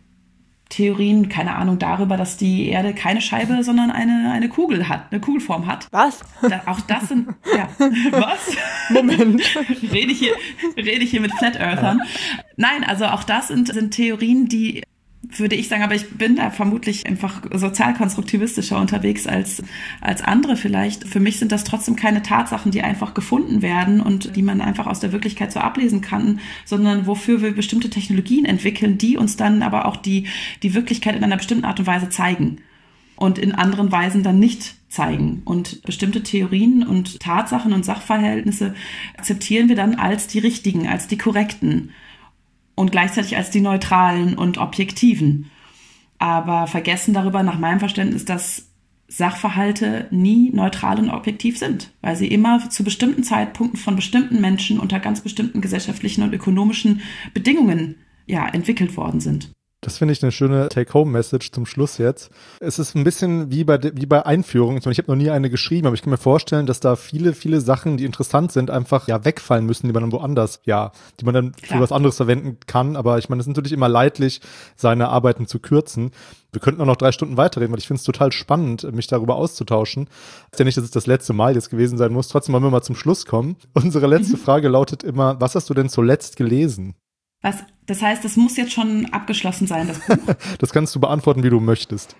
Theorien, keine Ahnung, darüber, dass die Erde keine Scheibe, sondern eine, eine Kugel hat, eine Kugelform hat. Was? Da, auch das sind, ja, was? Moment. rede ich hier, rede ich hier mit Flat Earthern? Nein, also auch das sind, sind Theorien, die, würde ich sagen, aber ich bin da vermutlich einfach sozialkonstruktivistischer unterwegs als, als andere vielleicht. Für mich sind das trotzdem keine Tatsachen, die einfach gefunden werden und die man einfach aus der Wirklichkeit so ablesen kann, sondern wofür wir bestimmte Technologien entwickeln, die uns dann aber auch die, die Wirklichkeit in einer bestimmten Art und Weise zeigen und in anderen Weisen dann nicht zeigen. Und bestimmte Theorien und Tatsachen und Sachverhältnisse akzeptieren wir dann als die richtigen, als die korrekten. Und gleichzeitig als die neutralen und objektiven. Aber vergessen darüber nach meinem Verständnis, dass Sachverhalte nie neutral und objektiv sind, weil sie immer zu bestimmten Zeitpunkten von bestimmten Menschen unter ganz bestimmten gesellschaftlichen und ökonomischen Bedingungen ja, entwickelt worden sind. Das finde ich eine schöne Take-Home-Message zum Schluss jetzt. Es ist ein bisschen wie bei, wie bei Einführungen. Ich habe noch nie eine geschrieben, aber ich kann mir vorstellen, dass da viele, viele Sachen, die interessant sind, einfach ja wegfallen müssen, die man dann woanders, ja, die man dann Klar. für was anderes verwenden kann. Aber ich meine, es ist natürlich immer leidlich, seine Arbeiten zu kürzen. Wir könnten auch noch drei Stunden weiterreden, weil ich finde es total spannend, mich darüber auszutauschen. Ist ja nicht, dass es das letzte Mal jetzt gewesen sein muss. Trotzdem wollen wir mal zum Schluss kommen. Unsere letzte mhm. Frage lautet immer, was hast du denn zuletzt gelesen? Was, das heißt, das muss jetzt schon abgeschlossen sein, das Buch? Das kannst du beantworten, wie du möchtest.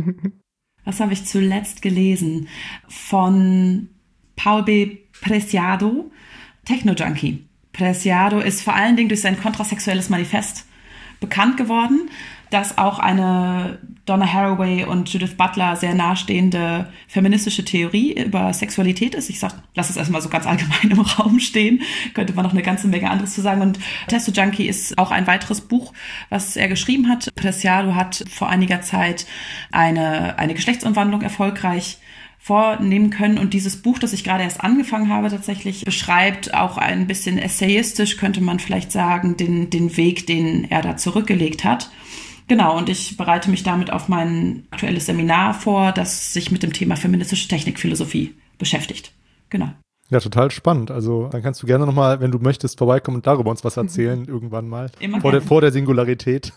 Was habe ich zuletzt gelesen? Von Paul B. Preciado, Techno-Junkie. Preciado ist vor allen Dingen durch sein kontrasexuelles Manifest bekannt geworden, das auch eine Donna Haraway und Judith Butler sehr nahestehende feministische Theorie über Sexualität ist. Ich sag, lass es erstmal so ganz allgemein im Raum stehen. Könnte man noch eine ganze Menge anderes zu sagen. Und Testo-Junkie ist auch ein weiteres Buch, was er geschrieben hat. Preciado hat vor einiger Zeit eine, eine Geschlechtsumwandlung erfolgreich vornehmen können. Und dieses Buch, das ich gerade erst angefangen habe, tatsächlich beschreibt auch ein bisschen essayistisch, könnte man vielleicht sagen, den, den Weg, den er da zurückgelegt hat. Genau, und ich bereite mich damit auf mein aktuelles Seminar vor, das sich mit dem Thema feministische Technikphilosophie beschäftigt. Genau. Ja, total spannend. Also dann kannst du gerne nochmal, wenn du möchtest, vorbeikommen und darüber uns was erzählen, mhm. irgendwann mal. Immer vor, der, vor der Singularität.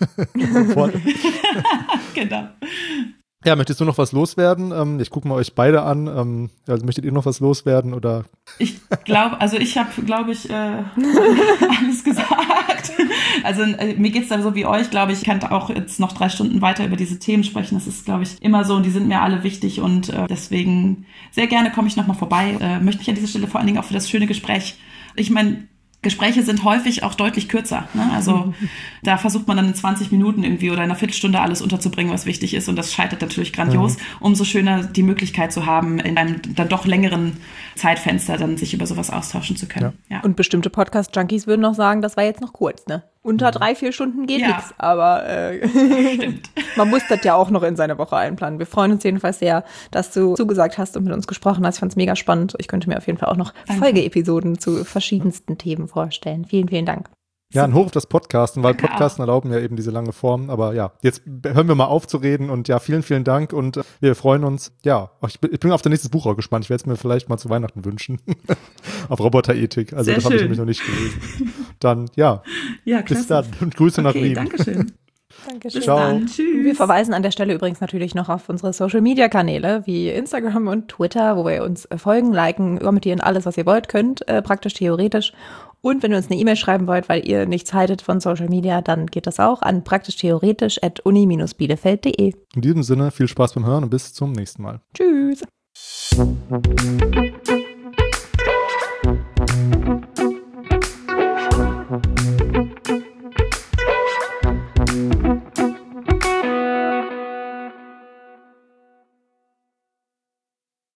Genau. Ja, möchtest du noch was loswerden? Ähm, ich gucke mal euch beide an. Ähm, also möchtet ihr noch was loswerden? Oder? Ich glaube, also ich habe, glaube ich, äh, alles gesagt. Also äh, mir geht's da so wie euch, glaube ich, ich kann auch jetzt noch drei Stunden weiter über diese Themen sprechen. Das ist, glaube ich, immer so und die sind mir alle wichtig und äh, deswegen sehr gerne komme ich nochmal vorbei. Äh, möchte mich an dieser Stelle vor allen Dingen auch für das schöne Gespräch, ich meine, Gespräche sind häufig auch deutlich kürzer. Ne? Also da versucht man dann in zwanzig Minuten irgendwie oder in einer Viertelstunde alles unterzubringen, was wichtig ist. Und das scheitert natürlich grandios. Mhm. Umso schöner die Möglichkeit zu haben, in einem dann doch längeren Zeitfenster dann sich über sowas austauschen zu können. Ja. Ja. Und bestimmte Podcast-Junkies würden noch sagen, das war jetzt noch kurz, ne? Unter mhm. drei, vier Stunden geht ja. nichts. Aber äh, stimmt. Man muss das ja auch noch in seine Woche einplanen. Wir freuen uns jedenfalls sehr, dass du zugesagt hast und mit uns gesprochen hast. Ich fand es mega spannend. Ich könnte mir auf jeden Fall auch noch Danke. Folgeepisoden zu verschiedensten Themen vorstellen. Vielen, vielen Dank. Ja, ein Hoch auf das Podcasten, weil Podcasten erlauben ja eben diese lange Form. Aber ja, jetzt hören wir mal auf zu reden und ja, vielen, vielen Dank und wir freuen uns. Ja, ich bin, ich bin auf das nächste Buch auch gespannt. Ich werde es mir vielleicht mal zu Weihnachten wünschen. Auf Roboterethik. Also Sehr das habe ich nämlich noch nicht gelesen. Dann, ja, ja bis dann und Grüße okay, nach Riem. Dankeschön. Dankeschön. Ciao. Dann, tschüss. Wir verweisen an der Stelle übrigens natürlich noch auf unsere Social-Media-Kanäle wie Instagram und Twitter, wo ihr uns folgen, liken, kommentieren, alles, was ihr wollt, könnt, äh, praktisch theoretisch. Und wenn ihr uns eine E-Mail schreiben wollt, weil ihr nichts haltet von Social Media, dann geht das auch an praktisch theoretisch at uni Bindestrich bielefeld punkt de. In diesem Sinne, viel Spaß beim Hören und bis zum nächsten Mal. Tschüss.